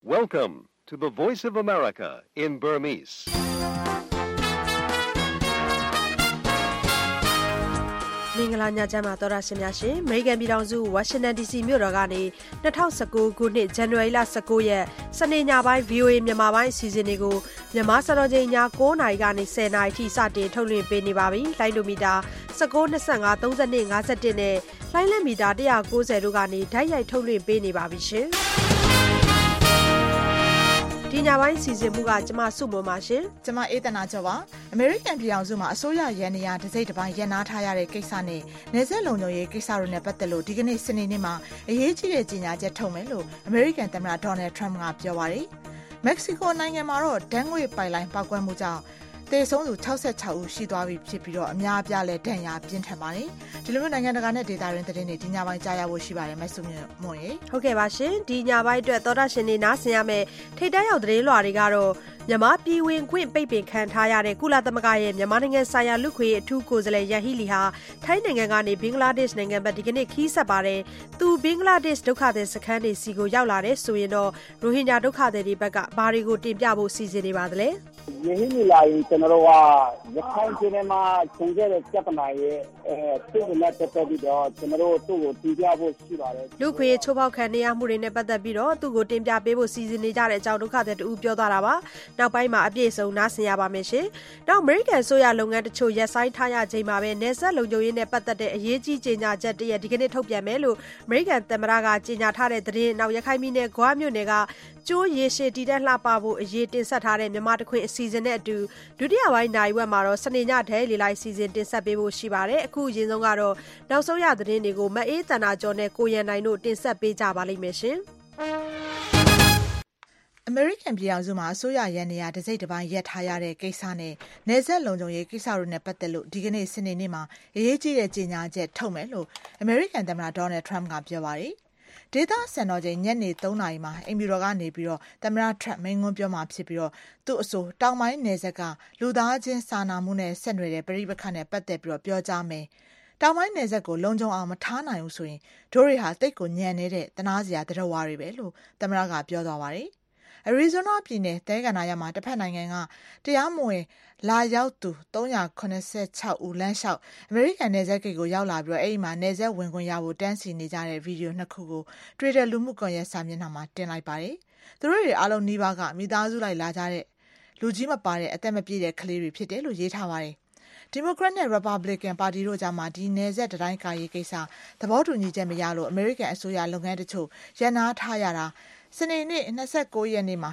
Welcome to the Voice of America in Burmese. Mingala Nyajama Tora Simyashi, Megan Bidanzu, Washington DC Muragani, Natausaku, Good January Sakoye, Sanina by VOA Yamabai Seasonigo, Yamasarojina, Kona Igani Sena, T Sati, Tony Penny Babi, Lailumida, Sakona Sanga, Tozani, Gazatine, Lailamida, Dia Gozerugani, Taya Tony Penny Babishi. Dinyabai season muga jama sumo mashe jama etana jawa American ပြည်အောင်စုမှာအစိုးရရန်နေရတစိတ်တစ်ပိုင်းရန်နာထားရတဲ့ကိစ္စနဲ့နေဆက်လုံခြုံရေးကိစ္စတို့နဲ့ပတ်သက်လို့ဒီကနေ့စနေနေ့မှာအရေးကြီးတဲ့ကြေညာချက်ထုတ်မယ်လို့ American သမ္မတ Donald Trump ကပြောပါတယ်။ Mexico နိုင်ငံမှာတော့ဒဏ်ငွေပိုက်လိုင်းပောက်ကွဲမှုကြောင့်တေဆုံးသူ66ဦးရှိသွားပြီဖြစ်ပြီးတော့အများအပြားလဲဒဏ်ရာပြင်းထန်ပါတယ်။ဒီလိုမျိုးနိုင်ငံတကာနဲ့ဒေသတွင်းသတင်းတွေဒီညပိုင်းကြားရဖို့ရှိပါတယ်မဆုမွန်ရေဟုတ်ကဲ့ပါရှင်ဒီညပိုင်းအတွက်သောတာရှင်နေနားဆင်ရမယ်ထိတ်တန့်ရောက်သတင်းလွှာတွေကတော့မြန်မာပြည်ဝင်ခွင့်ပိတ်ပင်ခံထားရတဲ့ကုလသမဂ္ဂရဲ့မြန်မာနိုင်ငံဆိုင်ရာလူခွေအထူးကိုယ်စားလှယ်ယဟီလီဟာထိုင်းနိုင်ငံကနေဘင်္ဂလားဒေ့ရှ်နိုင်ငံဘက်ဒီကနေ့ခီးဆက်ပါတယ်သူဘင်္ဂလားဒေ့ရှ်ဒုက္ခသည်စခန်းတွေစီကိုရောက်လာတဲ့ဆိုရင်တော့ရိုဟင်ဂျာဒုက္ခသည်တွေဘက်ကဘာတွေကိုတင်ပြဖို့စီစဉ်နေပါသလဲယဟီလီလာရင်ကျွန်တော်တို့ကရခိုင်ပြည်နယ်မှာဆင်ခဲ့တဲ့ပြဿနာရဲ့သူ့ကိုလက်တက်ပြီးတော့ကျွန်တော်တို့သူ့ကိုတင်ပြဖို့ရှိပါတယ်လူခွေချိုးဖောက်ခံနေရမှုတွေနဲ့ပတ်သက်ပြီးတော့သူ့ကိုတင်ပြပေးဖို့စီစဉ်နေကြတဲ့အကြောင်းဒုက္ခသည်တူပြောသွားတာပါနောက်ပိုင်းမှာအပြည့်စုံနားဆင်ရပါမယ်ရှင်နောက် American ဆိုရလုပ်ငန်းတချို့ရက်ဆိုင်ထားရချိန်မှာပဲနေဆက်လုံခြုံရေးနဲ့ပတ်သက်တဲ့အရေးကြီးကြေညာချက်တရက်ဒီကနေ့ထုတ်ပြန်မယ်လို့ American သမ္မတကကြေညာထားတဲ့သတင်းနောက်ရခိုင်ပြည်နယ်ဂွာမြို့နယ်ကကျိုးရေရှည်တည်တဲ့လှပဖို့အရေးတင်ဆက်ထားတဲ့မြန်မာတခွင်အစီအစဉ်နဲ့အတူဒုတိယပိုင်းနိုင်ဝက်မှာတော့စနေညဒဲလီလိုက်စီစဉ်တင်ဆက်ပေးဖို့ရှိပါတယ်အခုအရင်ဆုံးကတော့နောက်ဆုံးရသတင်းတွေကိုမအေးတန်တာကျော်နဲ့ကိုရန်နိုင်တို့တင်ဆက်ပေးကြပါလိမ့်မယ်ရှင် American ပြည်အောင်စုမှာအစိုးရရန်နေရတစိတ်တစ်ပိုင်းရက်ထားရတဲ့ကိစ္စနဲ့နေဆက်လုံခြုံရေးကိစ္စတို့နဲ့ပတ်သက်လို့ဒီကနေ့စနေနေ့မှာအရေးကြီးတဲ့ကြေညာချက်ထုတ်မယ်လို့ American သမ္မတ Donald Trump ကပြောပါတယ်။ဒေသစံတော်ချိန်ညနေ3နာရီမှာအိမ်ဖြူတော်ကနေပြီးတော့သမ္မတ Trump မိန့်ခွန်းပြောမှာဖြစ်ပြီးတော့သူ့အဆိုတောင်ပိုင်းနယ်စပ်ကလူသားချင်းစာနာမှုနဲ့ဆက်နွယ်တဲ့ပဋိပက္ခနဲ့ပတ်သက်ပြီးတော့ပြောကြားမယ်။တောင်ပိုင်းနယ်စပ်ကိုလုံခြုံအောင်မထားနိုင်ဘူးဆိုရင်တို့တွေဟာတိတ်ကိုညံနေတဲ့တနာစရာတရဝါတွေပဲလို့သမ္မတကပြောသွားပါတယ်။ Arizona ပြည်နယ်တဲကနာရမှာတစ်ဖက်နိုင်ငံကတရားမဝင်လာရောက်သူ386ဦးလမ်းလျှောက် American နယ်စပ်ဂိတ်ကိုရောက်လာပြီးတော့အဲ့ဒီမှာနယ်စပ်ဝင်ခွင့်ရဖို့တန်းစီနေကြတဲ့ဗီဒီယိုနှစ်ခုကို Twitter လူမှုကွန်ရက်စာမျက်နှာမှာတင်လိုက်ပါတယ်။သူတို့တွေအားလုံးနှီးပါးကမိသားစုလိုက်လာကြတဲ့လူကြီးမပါတဲ့အသက်မပြည့်တဲ့ကလေးတွေဖြစ်တယ်လို့ရေးထားပါတယ်။ Democrat နဲ့ Republican ပါတီတို့ကြားမှာဒီနယ်စပ်တိုင်းကာရေးကိစ္စသဘောတူညီချက်မရလို့ American အစိုးရလုပ်ငန်းတချို့ရန်နာထားရတာစနေနေ့29ရက်နေ့မှာ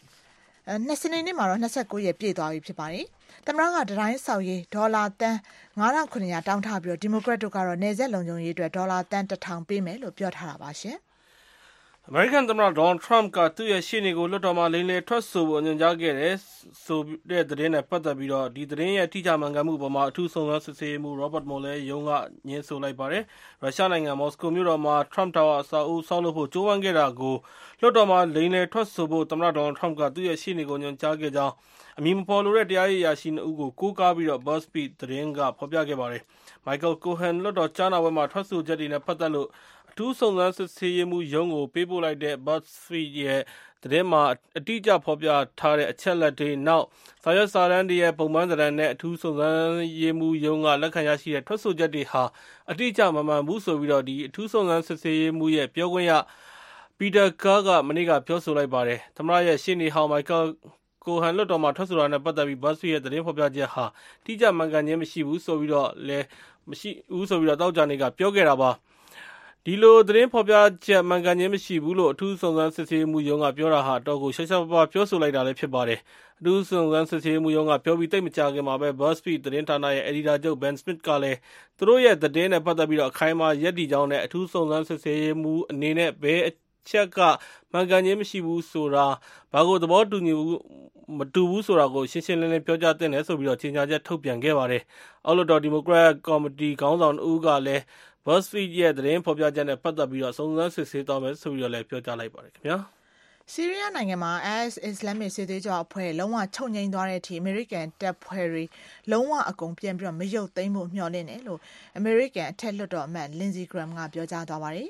တော့29ရက်ပြည့်သွားပြီဖြစ်ပါတယ်။သမ္မတကတိုင်းဆောက်ရေးဒေါ်လာတန်း9900တောင်းထားပြီးတော့ဒီမိုကရက်တို့ကတော့နယ်စပ်လုံခြုံရေးအတွက်ဒေါ်လာတန်း1000ပေးမယ်လို့ပြောထားတာပါရှင်။ American သမ္မတ Donald Trump ကသူ့ရဲ့ရှေ့နေကိုလွှတ်တော်မှာလိမ်လည်ထွက်ဆိုဖို့ညွှန်ကြားခဲ့တဲ့ဆိုတဲ့သတင်းနဲ့ပတ်သက်ပြီးတော့ဒီသတင်းရဲ့ထိကြမှန်ကန်မှုပေါ်မှာအထူးစုံစမ်းစစ်ဆေးမှု Robert Mueller ရုံးကညှင်းဆိုလိုက်ပါတယ်။ရုရှားနိုင်ငံမော်စကိုမြို့တော်မှာ Trump Tower အဆောက်အဦဆောက်လုပ်ဖို့ကြိုးပမ်းခဲ့တာကိုလွှတ်တော်မှာလိမ်လည်ထွက်ဆိုဖို့သမ္မတ Donald Trump ကသူ့ရဲ့ရှေ့နေကိုညွှန်ကြားခဲ့ကြောင်းအမည်မဖော်လိုတဲ့တရားရေးအရာရှိ2ဦးကိုကိုးကားပြီးတော့ BuzzFeed သတင်းကဖော်ပြခဲ့ပါတယ်။ Michael Cohen လွှတ်တော်ကြားနာပွဲမှာထွက်ဆိုချက်တွေနဲ့ပတ်သက်လို့အထူးစုံစမ်းစစ်ဆေးရေးမှူးရုံးကိုပေးပို့လိုက်တဲ့ BuzzFeed ရဲ့သတင်းမှာအတိအကျဖော်ပြထားတဲ့အချက်အလက်တွေနောက်စာရွက်စာတမ်းတွေရဲ့ပုံမှန်သဏ္ဍာန်နဲ့အထူးစုံစမ်းရေးမှူးရုံးကလက်ခံရရှိတဲ့ထွက်ဆိုချက်တွေဟာအတိအကျမမှန်ဘူးဆိုပြီးတော့ဒီအထူးစုံစမ်းစစ်ဆေးရေးမှူးရဲ့ပြောခွင့်ရ Peter Carr ကမနေ့ကပြောဆိုလိုက်ပါတယ်။သမ္မတရဲ့ရှေ့နေဟောင်း Michael Cohen လွှတ်တော်မှာထွက်ဆိုတာနဲ့ပတ်သက်ပြီး BuzzFeed ရဲ့သတင်းဖော်ပြချက်ဟာတိကျမှန်ကန်ခြင်းမရှိဘူးဆိုပြီးတော့သောကြာနေ့ကပြောခဲ့တာပါ။ဒီလိုသတင်းဖော်ပြချက်မှန်ကန်ခြင်းမရှိဘူးလို့အထူးစုံစမ်းစစ်ဆေးမှုရုံးကပြောတာဟာတော့ကိုရှာရှာပါပြောဆိုလိုက်တာလည်းဖြစ်ပါတယ်။အထူးစုံစမ်းစစ်ဆေးမှုရုံးကပြောပြီးသိပ်မကြာခင်မှာပဲ BuzzFeed သတင်းဌာနရဲ့အယ်ဒီတာချုပ် Ben Smith ကလည်းသူတို့ရဲ့သတင်းနဲ့ပတ်သက်ပြီးတော့အခိုင်အမာယက်တည်ကြောင်းနဲ့အထူးစုံစမ်းစစ်ဆေးမှုအနေနဲ့ဘယ်အချက်ကမှန်ကန်ခြင်းမရှိဘူးဆိုတာဘာကိုသဘောတူညီမတူဘူးဆိုတာကိုရှင်းရှင်းလင်းလင်းပြောကြားသင့်တယ်ဆိုပြီးတော့ကြေညာချက်ထုတ်ပြန်ခဲ့ပါတယ်။အောက်လွှတ်တော်ဒီမိုကရက်ကော်မတီခေါင်းဆောင်2ဦးကလည်း BuzzFeed ရဲ့သတင်းဖော်ပြချက်နဲ့ပတ်သက်ပြီးတော့စုံစမ်းစစ်ဆေးသွားမယ်ဆိုပြီးတော့လည်းပြောကြားလိုက်ပါတယ်ခင်ဗျာ။ဆီးရီးယားနိုင်ငံမှာ IS အစ္စလာမစ်စစ်သွေးကြွအဖွဲ့လုံးဝချုပ်ငြိမ်းသွားတဲ့အထိ American တပ်ဖွဲ့တွေလုံးဝအကုန်ပြန်ပြီးတော့မရုပ်သိမ်းဖို့မျှော်လင့်တယ်လို့ American အထက်လွှတ်တော်အမတ် Lindsey Graham ကပြောကြားသွားပါတယ်။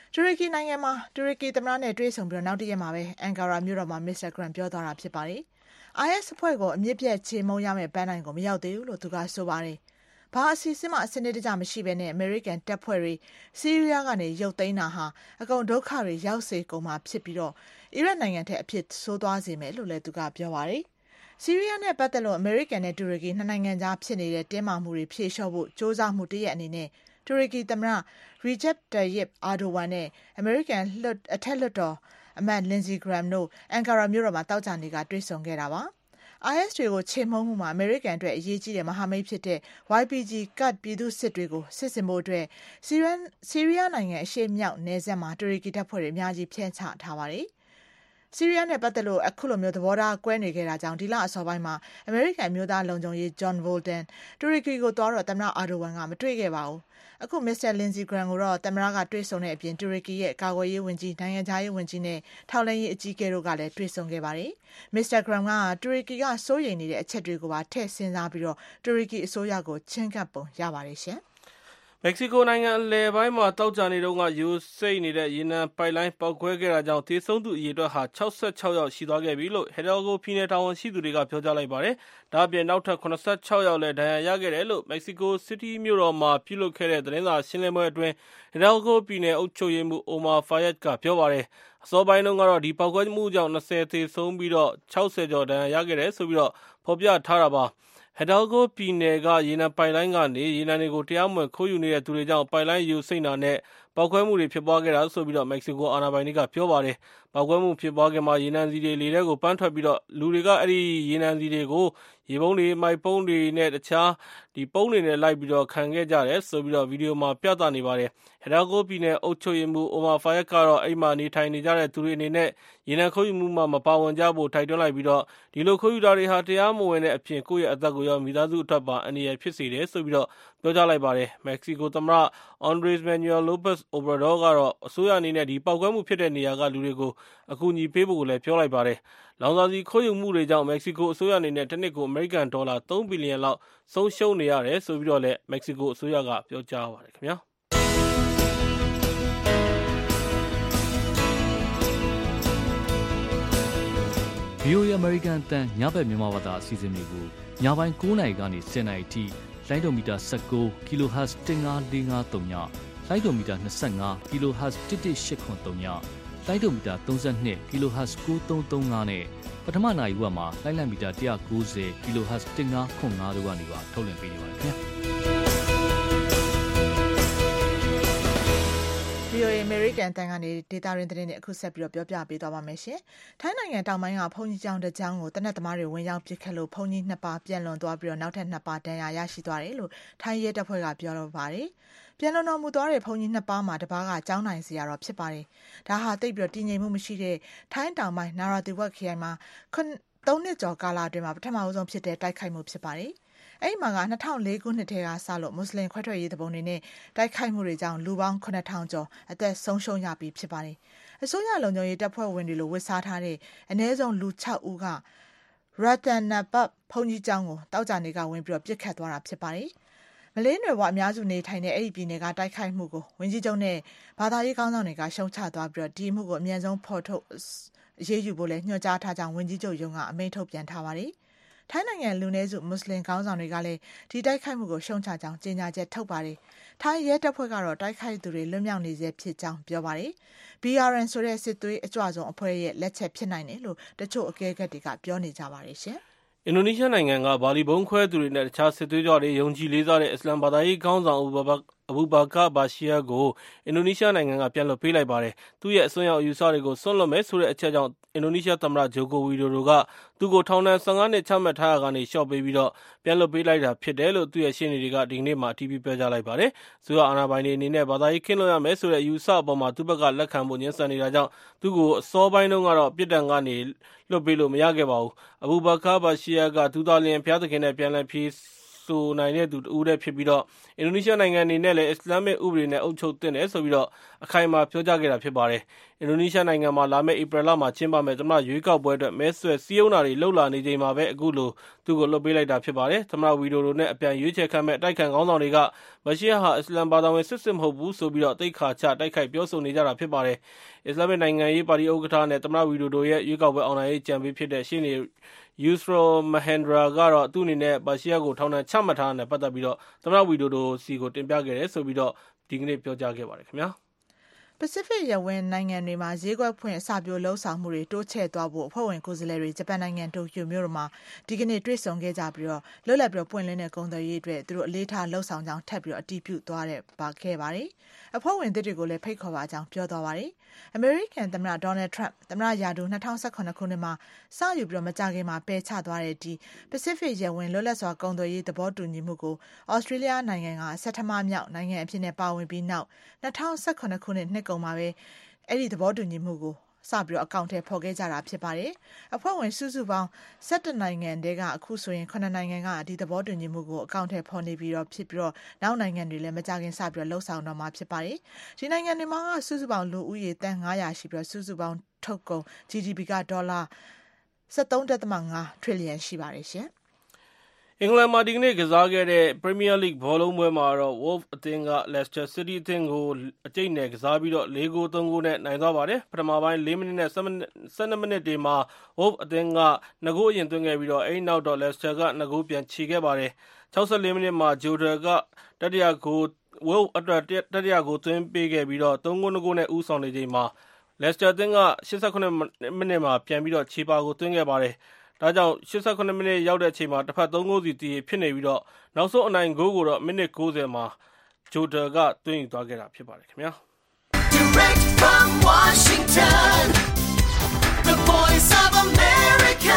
တူရကီနိုင်ငံမှာတူရကီသမ္မတနဲ့တွေ့ဆုံပြီးနောက်တရက်မှာပဲအန်ကာရာမြို့တော်မှာမစ္စတာဂရန်ပြောသွားတာဖြစ်ပါတယ်။ IS အဖွဲ့ကိုအမြင့်ပြတ်ချေမှုန်းရမယ့်ပန်းတိုင်ကိုမရောက်သေးဘူးလို့သူကဆိုပါတယ်။ဘာအစီအစဉ်မှအစနစ်တကျမရှိဘဲနဲ့အမေရိကန်တပ်ဖွဲ့တွေဆီးရီးယားကနေရုပ်သိမ်းတာဟာအကုန်ဒုက္ခတွေရောက်စေကုန်မှာဖြစ်ပြီးတော့အီရတ်နိုင်ငံထက်အဖြစ်ဆိုးသွားစေမယ်လို့လည်းသူကပြောပါတယ်။ဆီးရီးယားနဲ့ပတ်သက်လို့အမေရိကန်နဲ့တူရကီနှစ်နိုင်ငံကြားဖြစ်နေတဲ့တင်းမာမှုတွေဖြေလျှော့ဖို့စ조사မှုတရက်အနေနဲ့တူရကီသမ္မတရီဂျက်တာယစ်အာဒိုဝမ်နဲ့အမေရိကန်အထက်လွှတ်တော်အမတ်လင်ဇီဂရမ်တို့အန်ကာရာမြို့တော်မှာတောက်ကြနေကတွေ့ဆုံခဲ့တာပါ။ IS တွေကိုချေမှုန်းမှုမှာအမေရိကန်အတွက်အရေးကြီးတဲ့မဟာမိတ်ဖြစ်တဲ့ YPG ကတ်ပြည်သူစစ်တွေကိုစစ်စင်ဖို့အတွက်ဆီးရီးယားနိုင်ငံအရှေ့မြောက်နယ်စပ်မှာတူရကီတပ်ဖွဲ့တွေအများကြီးဖြန့်ချထားပါတယ်။ဆီးရီးယားနဲ့ပတ်သက်လို့အခုလိုမျိုးသဘောထားကွဲနေခဲ့တာကြောင့်ဒီလအစောပိုင်းမှာအမေရိကန်မျိုးသားလုံခြုံရေးဂျွန်ဗိုလ်တန်တူရကီကိုသွားတော့သမ္မတအာဒိုဝမ်ကမတွေ့ခဲ့ပါဘူး။အခုမစ္စတာလင်ဇီဂရန်ကိုတော့သမ္မတကတွေ့ဆုံတဲ့အပြင်တူရကီရဲ့ကာကွယ်ရေးဝန်ကြီးနိုင်ငံခြားရေးဝန်ကြီးနဲ့ထောက်လှမ်းရေးအကြီးအကဲတို့ကလည်းတွေ့ဆုံခဲ့ပါတယ်။မစ္စတာဂရန်ကတူရကီကစိုးရိမ်နေတဲ့အချက်တွေကိုပါထည့်စဉ်းစားပြီးတော့တူရကီအစိုးရကိုချဉ်းကပ်ပုံရပါတယ်ရှင်။မက္ကဆီကိုနိုင်ငံအလယ်ပိုင်းမှာတောက်ကြနေတုန်းကယိုစိမ့်နေတဲ့ရေနံပိုက်လိုင်းပေါက်ကွဲခဲ့တာကြောင့်သေဆုံးသူအရေအတွက်ဟာ66ယောက်ရှိသွားခဲ့ပြီလို့ဟီဒါဂိုပြည်နယ်တာဝန်ရှိသူတွေကပြောကြားလိုက်ပါတယ်။ဒါ့အပြင်နောက်ထပ်86ယောက်လည်းဒဏ်ရာရခဲ့တယ်လို့မက္ကဆီကိုစီးတီးမြို့တော်မှာပြုလုပ်ခဲ့တဲ့သတင်းစာရှင်းလင်းပွဲအတွင်းဟီဒါဂိုပြည်နယ်အုပ်ချုပ်ရေးမှူးအိုမာဖာယက်ကပြောပါတယ်။အစောပိုင်းတုန်းကတော့ဒီပေါက်ကွဲမှုကြောင့်20သေဆုံးပြီးတော့60ကျော်ဒဏ်ရာရခဲ့တယ်ဆိုပြီးတော့ဖော်ပြထားတာပါ။ဟီဒါဂိုပြည်နယ်ကရေနံပိုက်လိုင်းကနေရေနံတွေကိုတရားမဝင်ခိုးယူနေတဲ့သူတွေကြောင့်ပိုက်လိုင်းယူစိမ့်တာနဲ့ပေါက်ကွဲမှုတွေဖြစ်ပွားခဲ့တာဆိုပြီးတော့မက္ကဆီကိုအာဏာပိုင်တွေကပြောပါတယ်။ပေါက်ကွဲမှုဖြစ်ပွားခင်မှာရေနံစီတွေလေထဲကိုပန်းထွက်ပြီးတော့လူတွေကအဲ့ဒီရေနံစီတွေကိုရေပုံးတွေမိုက်ပုံးတွေနဲ့တခြားဒီပုံးတွေနဲ့လိုက်ပြီးတော့ခံခဲ့ကြတယ်ဆိုပြီးတော့ဗီဒီယိုမှာပြသနေပါတယ်။ဟီဒါဂိုပြည်နယ်အုပ်ချုပ်ရေးမှူးအိုမာဖာယက်ကတော့အိမ်မှာနေထိုင်နေကြတဲ့သူတွေအနေနဲ့ရေနံခိုးယူမှုမှာမပါဝင်ကြဖို့တိုက်တွန်းလိုက်ပြီးတော့ဒီလိုခိုးယူတာတွေဟာတရားမဝင်တဲ့အဖြစ်ကိုယ့်ရဲ့အသက်ကိုရောမိသားစုအတွက်ပါအန္တရာယ်ဖြစ်စေတယ်ဆိုပြီးတော့ပြောကြားလိုက်ပါတယ်။မက္ကဆီကိုသမ္မတအွန်ဒရေးစ်မန်နျူယ်လိုပက်အိုဘရာဒေါကတော့အစိုးရအနေနဲ့ဒီပေါက်ကွဲမှုဖြစ်တဲ့နေရာကလူတွေကိုအကူအညီပေးဖို့လည်းပြောလိုက်ပါတယ်။လောင်စာဆီခိုးယူမှုတွေကြောင့်မက္ကဆီကိုအစိုးရအနေနဲ့တစ်နှစ်ကိုအမေရိကန်ဒေါ်လာ3ဘီလီယံလောက်ဆုံးရှုံးနေရတယ်ဆိုပြီးတော့လည်းမက္ကဆီကိုအစိုးရကပြောကြားပါတယ်ခင်ဗျာ။ VOA American တန်ညဘက်မြန်မာဘာသာအစီအစဉ်တွေကိုညပိုင်း9:00နာရီကနေ10:00နာရီထိလိုင်းဒိုမီတာ19 kHz 15453ညလိုင်းဒိုမီတာ25 kHz 11883ညလိုင်းဒိုမီတာ32 kHz 9335နဲ့ပထမနာရီဝက်မှာလိုင်းလံမီတာ190 kHz 1505တို့ကနေပါထုတ်လွှင့်ပေးနေပါတယ်ခင်ဗျာ VOA American တန်ကနေဒေတာရင်းသတင်းတွေအခုဆက်ပြီးတော့ပြောပြပေးသွားပါမယ်ရှင်။ထိုင်းနိုင်ငံတောင်ပိုင်းကဘုံကြီးကျောင်းတစ်ကျောင်းကိုတနက်သမားတွေဝင်ရောက်ပစ်ခတ်လို့ဘုံကြီး2ပါးပြန့်လွန်သွားပြီးတော့နောက်ထပ်2ပါးဒဏ်ရာရရှိသွားတယ်လို့ထိုင်းရဲတပ်ဖွဲ့ကပြောတော့ပါတယ်။ပြန့်လွန်တော်မူသွားတဲ့ဘုံကြီး2ပါးမှာတစ်ပါးကကျောင်းနိုင်စီရတော့ဖြစ်ပါတယ်။ဒါဟာတိတ်ပြီးတော့တည်ငြိမ်မှုမရှိတဲ့ထိုင်းတောင်ပိုင်းနာရာသီဝတ်ခရိုင်မှာ3နှစ်ကျော်ကာလအတွင်းမှာပထမဆုံးဖြစ်တဲ့တိုက်ခိုက်မှုဖြစ်ပါတယ်။အဲ့မှာက2004ခုနှစ်ထဲကစလို့မွတ်စလင်ခွဲထွက်ရေးတပုံတွေနဲ့တိုက်ခိုက်မှုတွေကြောင့်လူပေါင်း9000ကျော်အသက်ဆုံးရှုံးရပြီးဖြစ်ပါတယ်။အစိုးရလုံခြုံရေးတပ်ဖွဲ့ဝင်တွေလိုဝတ်စားထားတဲ့အနည်းဆုံးလူ6ဦးကရတနာဘတ်ဘုံကြီးကျောင်းကိုတောက်ကြနေကဝင်ပြီးတော့ပြစ်ခတ်သွားတာဖြစ်ပါတယ်။မလေးနွယ်ဘဝအများစုနေထိုင်တဲ့အဲ့ဒီပြည်နယ်ကတိုက်ခိုက်မှုကိုဝန်ကြီးချုပ်နဲ့ဘာသာရေးခေါင်းဆောင်တွေကရှုံချသွားပြီးတော့ဒီမှုကိုအမြန်ဆုံးဖော်ထုတ်အရေးယူဖို့လည်းညွှန်ကြားထားကြောင်းဝန်ကြီးချုပ်ရုံးကအမိန့်ထုတ်ပြန်ထားပါတယ်။ထိုင်းနိုင်ငံလူနည်းစုမွတ်စလင်ခေါင်းဆောင်တွေကလည်းဒီတိုက်ခိုက်မှုကိုရှုံချကြောင်းကြေညာချက်ထုတ်ပါတယ်။ထိုင်းရဲတပ်ဖွဲ့ကတော့တိုက်ခိုက်သူတွေလွတ်မြောက်နေစေဖြစ်ကြောင်းပြောပါတယ်။ BRN ဆိုတဲ့စစ်သွေးအကြွဆုံးအဖွဲ့ရဲ့လက်ချက်ဖြစ်နိုင်တယ်လို့တချို့အကဲခတ်တွေကပြောနေကြပါတယ်ရှင်။အင်ဒိုနီးရှားနိုင်ငံကဘာလီဘုံခွဲသူတွေနဲ့တခြားစစ်သွေးကြွတွေယုံကြည်လေးစားတဲ့အစ္စလမ်ဘာသာရေးခေါင်းဆောင်အဘူဘာကာဘာရှီယာကိုအင်ဒိုနီးရှားနိုင်ငံကပြန်လွှတ်ပေးလိုက်ပါတယ်။သူ့ရဲ့အစွန်းရောက်အယူဆတွေကိုဆွန့်လွတ်မယ်ဆိုတဲ့အချက်ကြောင့်အင်ဒိုနီးရှားသမ္မတဂျိုကိုဝီဒိုဒိုကသူ့ကိုထောင်ဒဏ်15နှစ်ချမှတ်ထားရကနေလျှော့ပေးပြီးတော့ပြန်လွှတ်ပေးလိုက်တာဖြစ်တယ်လို့သူ့ရဲ့ရှင်းနေတွေကဒီကနေ့မှအတည်ပြုပြောကြားလိုက်ပါတယ်။ဆိုတော့အာဏာပိုင်တွေအနေနဲ့ဘာသာရေးခင်းလို့ရမယ်ဆိုတဲ့အယူဆအပေါ်မှာသူ့ဘက်ကလက်ခံဖို့ညှင်းဆန်နေတာကြောင့်သူ့ကိုအစောပိုင်းတုန်းကတော့ပြစ်ဒဏ်ကနေလွှတ်ပေးလို့မရခဲ့ပါဘူး။အဘူဘာကာဘာရှီယာကသူသားလျင်ဘုရားသခင်နဲ့ပြန်လည်ဖြေဆိုနိုင်တဲ့သူတူတည်းဖြစ်ပြီးတော့အင်ဒိုနီးရှားနိုင်ငံအနေနဲ့လည်းအစ္စလာမစ်ဥပဒေနဲ့အုပ်ချုပ်သင့်တယ်ဆိုပြီးတော့အခိုင်အမာပြောကြားခဲ့တာဖြစ်ပါတယ်။အင်ဒိုနီးရှားနိုင်ငံမှာလာမယ့်ဧပြီလမှာကျင်းပမယ့်သမ္မတရွေးကောက်ပွဲအတွက်မဲဆွယ်စည်းရုံးတာတွေလုပ်လာနေချိန်မှာပဲအခုလိုသူ့ကိုလွှတ်ပေးလိုက်တာဖြစ်ပါတယ်။သမ္မတဝီဒိုဒိုနဲ့အပြန်ရွေးချယ်ခံမဲ့အတိုက်ခံခေါင်းဆောင်တွေကဘရှီယာဟာအစ္စလာမ်ဘာသာဝင်စစ်မဟုတ်ဘူးဆိုပြီးသိက္ခာချတိုက်ခိုက်ပြောဆိုနေကြတာဖြစ်ပါတယ်။အစ္စလာမစ်နိုင်ငံရေးပါတီဥက္ကဋ္ဌနဲ့သမ္မတဝီဒိုဒိုရဲ့ရွေးကောက်ပွဲအောင်နိုင်ရေးကြံပေးဖြစ်တဲ့ရှေ့နေYusro Mahendra ကတော့သူ့အနေနဲ့ဘာရှီယာကိုထောင်ဒဏ်ချမှတ်ထားတဲ့ပတ်သက်ပြီးသမ္မတဝီဒိုဒိုစီကိုတင်ပြခဲ့တယ်ဆိုပြီးဒီကနေ့ပြောကြားခဲ့ပါတယ်ခင်ဗျာပစိဖိတ်ရပ်ဝန်းနိုင်ငံတွေမှာဈေးကွက်ဖွင့်အစပျိုးလှုပ်ဆောင်မှုတွေတိုးချဲ့သွားဖို့အဖွဲ့ဝင်ကိုယ်စားလှယ်တွေဂျပန်နိုင်ငံတိုကျိုမြို့မှာဒီကနေ့တွေ့ဆုံခဲ့ကြပြီးလွတ်လပ်ပွင့်လင်းတဲ့ကုန်သွယ်ရေးအတွက်သူတို့အလေးထားလှုပ်ဆောင်ကြောင်းထပ်ပြီးအတည်ပြုသွားခဲ့ပါတယ်။အဖွဲ့ဝင်တွေကိုလည်းဖိတ်ခေါ်ပါကြောင်းပြောသွားပါတယ်။အမေရိကန်သမ္မတဒေါ်နယ်ထရမ့်သမ္မတရာထူး2018ခုနှစ်မှာစယူပြီးမကြခင်မှာပယ်ချသွားတဲ့ဒီပစိဖိတ်ရပ်ဝန်းလွတ်လပ်စွာကုန်သွယ်ရေးသဘောတူညီမှုကိုဩစတြေးလျနိုင်ငံကဆဋ္ဌမမြောက်နိုင်ငံအဖြစ်နဲ့ပါဝင်ပြီးနောက်2018ခုနှစ်နှစ်ကုန်မှာပဲအဲ့ဒီသဘောတူညီမှုကိုစပြီးအကောင့်ထဲပေါ်ခဲ့ကြတာဖြစ်ပါတယ်။အဖွဲ့ဝင်စုစုပေါင်း17နိုင်ငံတည်းကအခုဆိုရင်9နိုင်ငံကဒီသဘောတူညီမှုကိုအကောင့်ထဲပေါ်နေပြီးနောက်နိုင်ငံတွေလည်းမကြခင်စပြီးလှုပ်ဆောင်တော့မှာဖြစ်ပါတယ်။ဒီနိုင်ငံတွေမှာစုစုပေါင်းလူဦးရေတန်း900ရှိပြီးစုစုပေါင်းထုတ်ကုန် GDP ကဒေါ်လာ 13.5 trillion ရှိပါတယ်ရှင်။အင်္ဂလန်မှာဒီကနေ့ကစားခဲ့တဲ့ Premier League ဘောလုံးပွဲမှာတော့ Wolves အသင်းက Leicester City အသင်းကိုအကျိတ်နဲ့ကစားပြီး4 ဂိုး 3 ဂိုးနဲ့နိုင်သွားပါတယ်။ပထမပိုင်း4မိနစ်နဲ့12မိနစ်တွေမှာ Wolves အသင်းက2 ဂိုးအရင်သွင်းခဲ့ပြီးအဲဒီနောက်တော့ Leicester က2 ဂိုးပြန်ချီခဲ့ပါတယ်။64မိနစ်မှာ Jota ကတတိယဂိုး Wolves အတွက်တတိယဂိုးသွင်းပေးခဲ့ပြီး3 ဂိုး 2 ဂိုးနဲ့ဦးဆောင်နေချိန်မှာ Leicester အသင်းက89မိနစ်မှာပြန်ပြီးချေပဂိုးသွင်းခဲ့ပါတယ်။ဒါကြောင့်89မိနစ်ရောက်တဲ့အချိန်မှာတစ်ဖက်3 ဂိုးစီတည်ဖြစ်နေပြီးနောက်ဆုံးအနိုင်ဂိုးကိုတော့မိနစ်90မှာဂျိုတာကသွင်းယူသွားခဲ့တာဖြစ်ပါတယ်ခင်ဗျာ Direct from Washington The Voice of America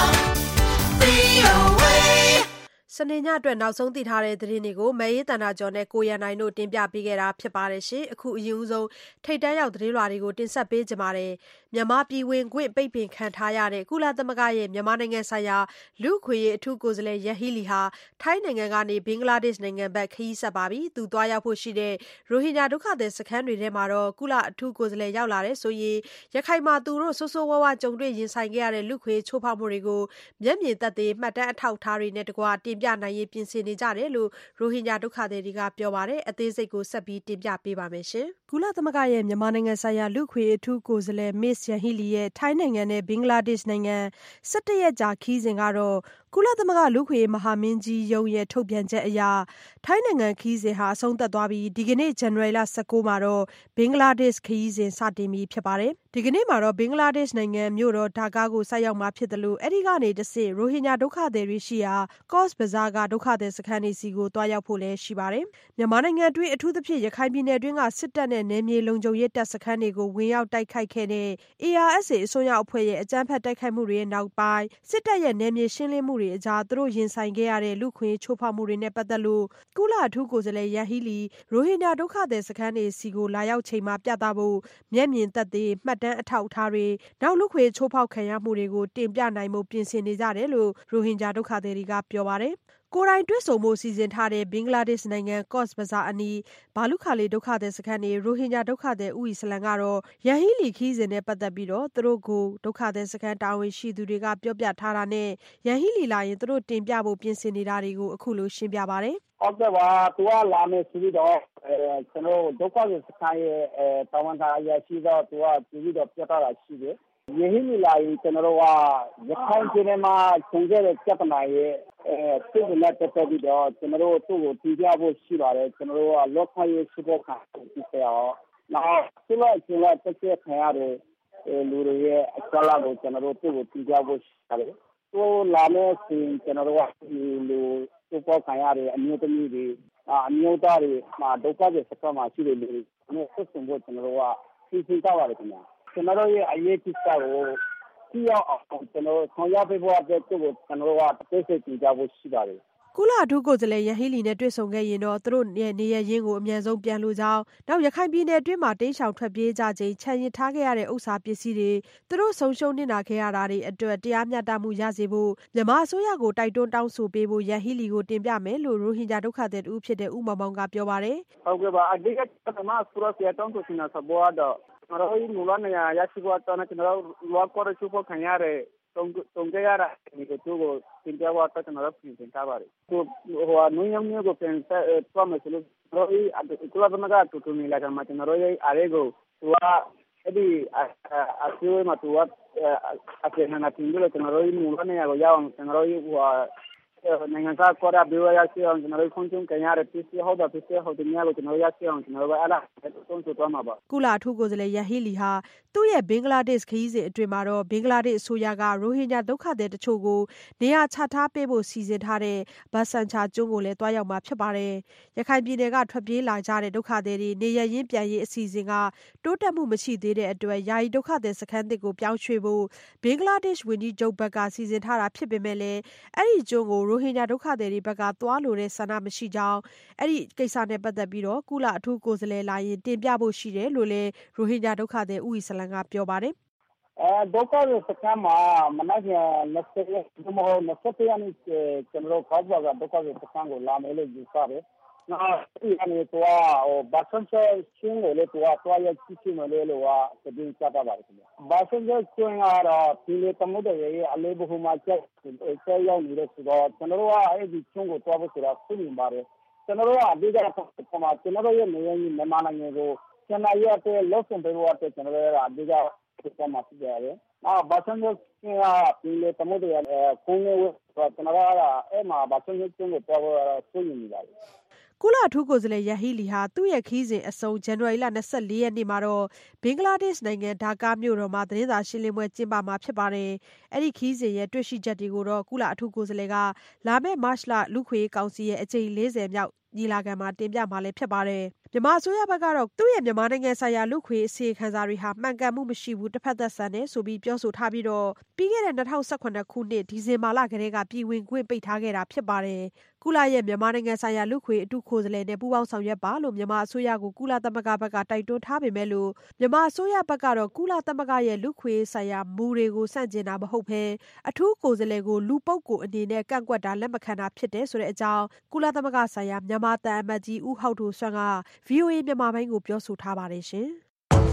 VOA စနေညအတွက်နောက်ဆုံးသိထားတဲ့သတင်းတွေကိုမဲရေးတန်တာကျော်နဲ့ကိုရန်နိုင်တို့တင်ပြပေးခဲ့တာဖြစ်ပါတယ်ရှင်။အခုအရင်ဆုံးထိတ်တန်းရောက်သတင်းလွှာတွေကိုတင်ဆက်ပေးကြပါမယ်။မြန်မာပြည်ဝင်ခွင့်ပိတ်ပင်ခံထားရတဲ့ကုလသမဂ္ဂရဲ့မြန်မာနိုင်ငံဆိုင်ရာလူ့အခွင့်အရေးအထူးကိုယ်စားလှယ်ယန်ဟီလီဟာထိုင်းနိုင်ငံကနေဘင်္ဂလားဒေ့ရှ်နိုင်ငံဘက်ခရီးဆက်ပါပြီ။သူသွားရောက်ဖို့ရှိတဲ့ရိုဟင်ဂျာဒုက္ခသည်စခန်းတွေထဲမှာတော့ကုလအထူးကိုယ်စားလှယ်ရောက်လာတဲ့ဆိုရင်ရခိုင်မှာသူတို့ဆိုးဆိုးဝါးဝါကြုံတွေ့ရင်ဆိုင်ခဲ့ရတဲ့လူ့အခွင့်အရေးချိုးဖောက်မှုတွေကိုမျက်မြင်သက်သေမှတ်တမ်းအထောက်အထားတွေနဲ့တကွတင်ပြနိုင်ရေးပြင်ဆင်နေကြတယ်လို့ရိုဟင်ဂျာဒုက္ခသည်တွေကပြောပါတယ်။အသေးစိတ်ကိုဆက်ပြီးတင်ပြပေးပါမယ်ရှင်။ကုလသမဂ္ဂရဲ့မြန်မာနိုင်ငံဆိုင်ရာလူ့အခွင့်အရေးအထူးကိုယ်စားလှယ် Ms. Yanghee Lee ရဲ့ထိုင်းနိုင်ငံနဲ့ဘင်္ဂလားဒေ့ရှ်နိုင်ငံ17ရက်ကြာခရီးစဉ်ကတော့ကုလသမဂ္ဂလူ့အခွင့်အရေးမဟာမင်းကြီးရုံးရဲ့ထုတ်ပြန်ချက်အရထိုင်းနိုင်ငံခရီးစဉ်ဟာအဆုံးသတ်သွားပြီးဒီကနေ့ဇန်နဝါရီလ19မှာတော့ဘင်္ဂလားဒေ့ရှ်ခရီးစဉ်စတင်ပြီဖြစ်ပါတယ်။ဒီကနေ့မှာတော့ဘင်္ဂလားဒေ့ရှ်နိုင်ငံမြို့တော်ဒါကာကိုဆိုက်ရောက်မှာဖြစ်တယ်လို့အဲဒီကနေတဆင့်ရိုဟင်ဂျာဒုက္ခသည်တွေရှိရာကော့စ်ဘဇားကဒုက္ခသည်စခန်းတွေစီကိုသွားရောက်ဖို့လည်းရှိပါတယ်။မြန်မာနိုင်ငံအတွင်းအထူးသဖြင့်ရခိုင်ပြည်နယ်အတွင်းကစစ်တပ်နဲ့နယ်မြေလုံခြုံရေးတပ်စခန်းတွေကိုဝင်ရောက်တိုက်ခိုက်ခဲ့တဲ့ ARSA အစွန်းရောက်အဖွဲ့ရဲ့အကြမ်းဖက်တိုက်ခိုက်မှုတွေရဲ့နောက်ပိုင်းစစ်တပ်ရဲ့နယ်မြေရှင်းလင်းမှုတွေအကြားသူတို့ရင်ဆိုင်ခဲ့ရတဲ့လူ့အခွင့်အရေးချိုးဖောက်မှုတွေနဲ့ပတ်သက်လို့ကုလအထူးကိုယ်စားလှယ်ယန်ဟီလီရိုဟင်ဂျာဒုက္ခသည်စခန်းတွေစီကိုလာရောက်ချိန်မှာပြသဖို့မျက်မြင်သက်သေမှတ်တမ်းအထောက်အထားတွေနောက်လူ့အခွင့်အရေးချိုးဖောက်ခံရမှုတွေကိုတင်ပြနိုင်မှုပြင်ဆင်နေကြတယ်လို့ရိုဟင်ဂျာဒုက္ခသည်တွေကပြောပါတယ်။ကိုယ်တိုင်တွေ့ဆုံဖို့စီစဉ်ထားတဲ့ဘင်္ဂလားဒေ့ရှ်နိုင်ငံကော့စ်ဘဇားအနီးဘာလုခါလီဒုက္ခသည်စခန်းနေရိုဟင်ဂျာဒုက္ခသည်ဦးအီစလန်ကတော့ယန်ဟီလီခီးစဉ်နဲ့ပတ်သက်ပြီးသူတို့ကိုဒုက္ခသည်စခန်းတာဝန်ရှိသူတွေကပြောပြထားတာနဲ့ယန်ဟီလီလာရင်သူတို့တင်ပြဖို့ပြင်ဆင်နေတာတွေကိုအခုလိုရှင်းပြပါတယ်။ဟုတ်ကဲ့ပါသူကလာမယ်ဆိုပြီးတော့ကျွန်တော်ဒုက္ခသည်စခန်းရဲ့တာဝန်ခံအရာရှိတော့သူကပြီးတော့ပြတာရှိတယ်။ယဟိမီလာရင်ကျွန်တော်ကရခိုင်ပြည်နယ်မှာဆင်ခဲ့တဲ့ပြဿနာရဲ့သူ့နဲ့တက်ပြီးတော့ကျွန်တော်တို့သူ့ကိုတည်ပြဖို့ရှိပါတယ်ကျွန်တော်တို့ကလောကရေးစုဖို့ခံပြီးစေအောင်နောက်သူ့ရဲ့ကျွန်တော်တက်ချက်ခံရတဲ့လူတွေရဲ့အကြလာကိုကျွန်တော်တို့သူ့ကိုတည်ပြဖို့ရှိတယ်သူလာမယ်ဆိုရင်ကျွန်တော်တို့ကဒီလူစုဖို့ခံရတဲ့အမျိုးသမီးတွေအမျိုးသားတွေမှာဒုက္ခတွေစကားမှာရှိတဲ့လူတွေနဲ့ဆက်ဆံဖို့ကျွန်တော်တို့ကသိသိကြပါတယ်ခင်ဗျာကျွန်တော်ရဲ့အရေးကြီးတာကိုကြည့်အောင်ကျွန်တော်ဆောင်ရွက်ပေးဖို့အတွက်သူ့ကိုကျွန်တော်ကတိကျကြည့်ကြဖို့ရှိပါတယ်ကုလအထူးကိုယ်စားလှယ်ယန်ဟီလီနဲ့တွေ့ဆုံခဲ့ရင်တော့သူတို့ရဲ့နေရရင်းကိုအမြန်ဆုံးပြန်လိုကြောင်းနောက်ရခိုင်ပြည်နယ်အတွင်းမှာတိမ်းရှောင်ထွက်ပြေးကြချိန်ခြံရစ်ထားခဲ့ရတဲ့ဥစ္စာပစ္စည်းတွေသူတို့ဆုံးရှုံးနေတာခဲ့ရတာတွေအတွက်တရားမျှတမှုရစေဖို့မြန်မာအစိုးရကိုတိုက်တွန်းတောင်းဆိုပေးဖို့ယန်ဟီလီကိုတင်ပြမယ်လို့ရိုဟင်ဂျာဒုက္ခသည်တူဖြစ်တဲ့ဦးမောင်မောင်ကပြောပါတယ်ဟုတ်ကဲ့ပါအဓိကကျွန်တော်စရတောင်းဆိုနေတာစဘောတော့ကျွန်တော်တို့မူလနေရာရရှိဖို့တော့ကျွန်တော်တို့လောကရချိုးဖို့ခံရတဲ့တုံကြရတာဒီကိုသူ့ကိုတင်ပြဖို့တော့ကျွန်တော်တို့ပြင်ထားပါတယ်သူဟိုနွေးညမျိုးကိုပြန်ဆက်မယ်ဆိုလို့တို့ဒီကုလသမဂ္ဂတူတူနေလာကြမှာကျွန်တော်တို့ရဲ့အားလေးကိုသူကအဲ့ဒီအကျိုးမှာသူကအကျဉ်းနာတင်လို့ကျွန်တော်တို့မူလနေရာကိုရောက်အောင်ကျွန်တော်တို့ဟိုနိုင်ငံသားခေါ်ရဘေးရရှိအောင်ကျွန်တော်တို့ခွင့်ပြုခံရတဲ့ပြည်စီဟုတ်တာပြည်စီဟုတ်တဲ့နေရာကိုကျွန်တော်ရရှိအောင်ကျွန်တော်တို့အဲ့ဒါသုံးဆိုသွားမှာပါကုလအထူးကိုယ်စားလှယ်ယန်ဟီလီဟာသူ့ရဲ့ဘင်္ဂလားဒေ့ရှ်ခရီးစဉ်အတွင်းမှာတော့ဘင်္ဂလားဒေ့ရှ်အစိုးရကရိုဟင်ဂျာဒုက္ခသည်တချို့ကိုနေရာချထားပေးဖို့စီစဉ်ထားတဲ့ဘာဆန်ချာကျွန်းကိုလည်းတွားရောက်မှာဖြစ်ပါတယ်ရခိုင်ပြည်နယ်ကထွက်ပြေးလာကြတဲ့ဒုက္ခသည်တွေနေရရင်းပြန်ရေးအစီအစဉ်ကတိုးတက်မှုမရှိသေးတဲ့အတွက်ယာယီဒုက္ခသည်စခန်းသစ်ကိုပြောင်းရွှေ့ဖို့ဘင်္ဂလားဒေ့ရှ်ဝန်ကြီးချုပ်ဘက်ကစီစဉ်ထားတာဖြစ်ပေမဲ့လည်းအဲ့ဒီကျွန်းကိုရိုဟင်ဂျာဒုက္ခသည်တွေဘက်ကသွားလို့တဲ့ဆန္ဒမရှိကြောင်းအဲ့ဒီကိစ္စနဲ့ပတ်သက်ပြီးတော့ကုလအထူးကိုယ်စားလှယ်လာရင်တင်ပြဖို့ရှိတယ်လို့လည်းရိုဟင်ဂျာဒုက္ခသည်ဦးအီစလန်ကပြောပါတယ်ဒုက္ခသည်စခန်းမှာမနက်ဖြန်20ရက်ရက်နေ့ကျွန်တော်ကောက်ပါကဒုက္ခသည်စခန်းကိုလာမယ်လို့ယူဆတယ်နောက်ဒီအနေတော့ဘာဆန်ချချင်းကိုလည်းတွားရကြည့်ချင်တယ်လို့ကတင်ပြတာပါတယ်ခင်ဗျဘာဆန်ချချင်းကတော့ဒီလေတမှုတွေရဲ့အလေးဘဟုမှာချက်ရောက်နေတဲ့ဆိုတော့ကျွန်တော်တို့ကအဲ့ဒီချင်းကိုတွားဖို့ဆိုတာသိနေပါတယ်ကျွန်တော်တို့ကအဓိကကျွန်တော်တို့ရဲ့နေရာကြီးမြန်မာနိုင်ငံကိုကျွန်တော်ရဲ့အတွက်လောက်ဆုံးပေးဖို့အတွက်ကျွန်တော်တို့ကအဓိကဖြစ်မှာဖြစ်ရတယ်ဘာဆန်ချချင်းကဒီလေတမှုတွေခုံးနေကျွန်တော်ကအဲ့မှာဘာဆန်ချချင်းကိုတွားဖို့ဆွေးနွေးနေပါတယ်ကုလအထူးကိုယ်စားလှယ်ယန်ဟီလီဟာသူ့ရဲ့ခီးစဉ်အဆုံးဇန်နဝါရီလ24ရက်နေ့မှာတော့ဘင်္ဂလားဒေ့ရှ်နိုင်ငံဒါကာမြို့တော်မှာသတင်းစာရှင်းလင်းပွဲကျင်းပမှာဖြစ်ပါတယ်။အဲ့ဒီခီးစဉ်ရဲ့တွေ့ရှိချက်တွေကိုတော့ကုလအထူးကိုယ်စားလှယ်ကလာမယ့်မတ်လလူခွေကောင်စီရဲ့အကြိမ်40မြောက်ညီလာခံမှာတင်ပြမှာလည်းဖြစ်ပါတယ်။မြန်မာအစိုးရဘက်ကတော့သူ့ရဲ့မြန်မာနိုင်ငံဆိုင်ရာလူခွေအစီအခံစာတွေဟာမှန်ကန်မှုမရှိဘူးတစ်ဖက်သက်ဆန်တယ်ဆိုပြီးပြောဆိုထားပြီးတော့ပြီးခဲ့တဲ့2018ခုနှစ်ဒီဇင်ဘာလကတည်းကပြည်ဝင်ခွင့်ပိတ်ထားခဲ့တာဖြစ်ပါတယ်။ကုလရဲ့မြန်မာနိုင်ငံဆိုင်ရာလူခွေအထူးကိုယ်စားလှယ်နဲ့ပူးပေါင်းဆောင်ရွက်ပါလို့မြန်မာအစိုးရကိုကုလသမဂ္ဂဘက်ကတိုက်တွန်းထားပေမဲ့လို့မြန်မာအစိုးရဘက်ကတော့ကုလသမဂ္ဂရဲ့လူခွေဆိုင်ရာမူတွေကိုဆန့်ကျင်တာမဟုတ်ဘဲအထူးကိုယ်စားလှယ်ကိုလူပုဂ္ဂိုလ်အနေနဲ့ကန့်ကွက်တာလက်မခံတာဖြစ်တယ်ဆိုတဲ့အကြောင်းကုလသမဂ္ဂဆိုင်ရာမြန်မာတန်အမတ်ကြီးဦးဟောက်ဒိုဆွမ်းက VOA မြန်မာပိုင်းကိုပြောဆိုထားပါတယ်ရှင်။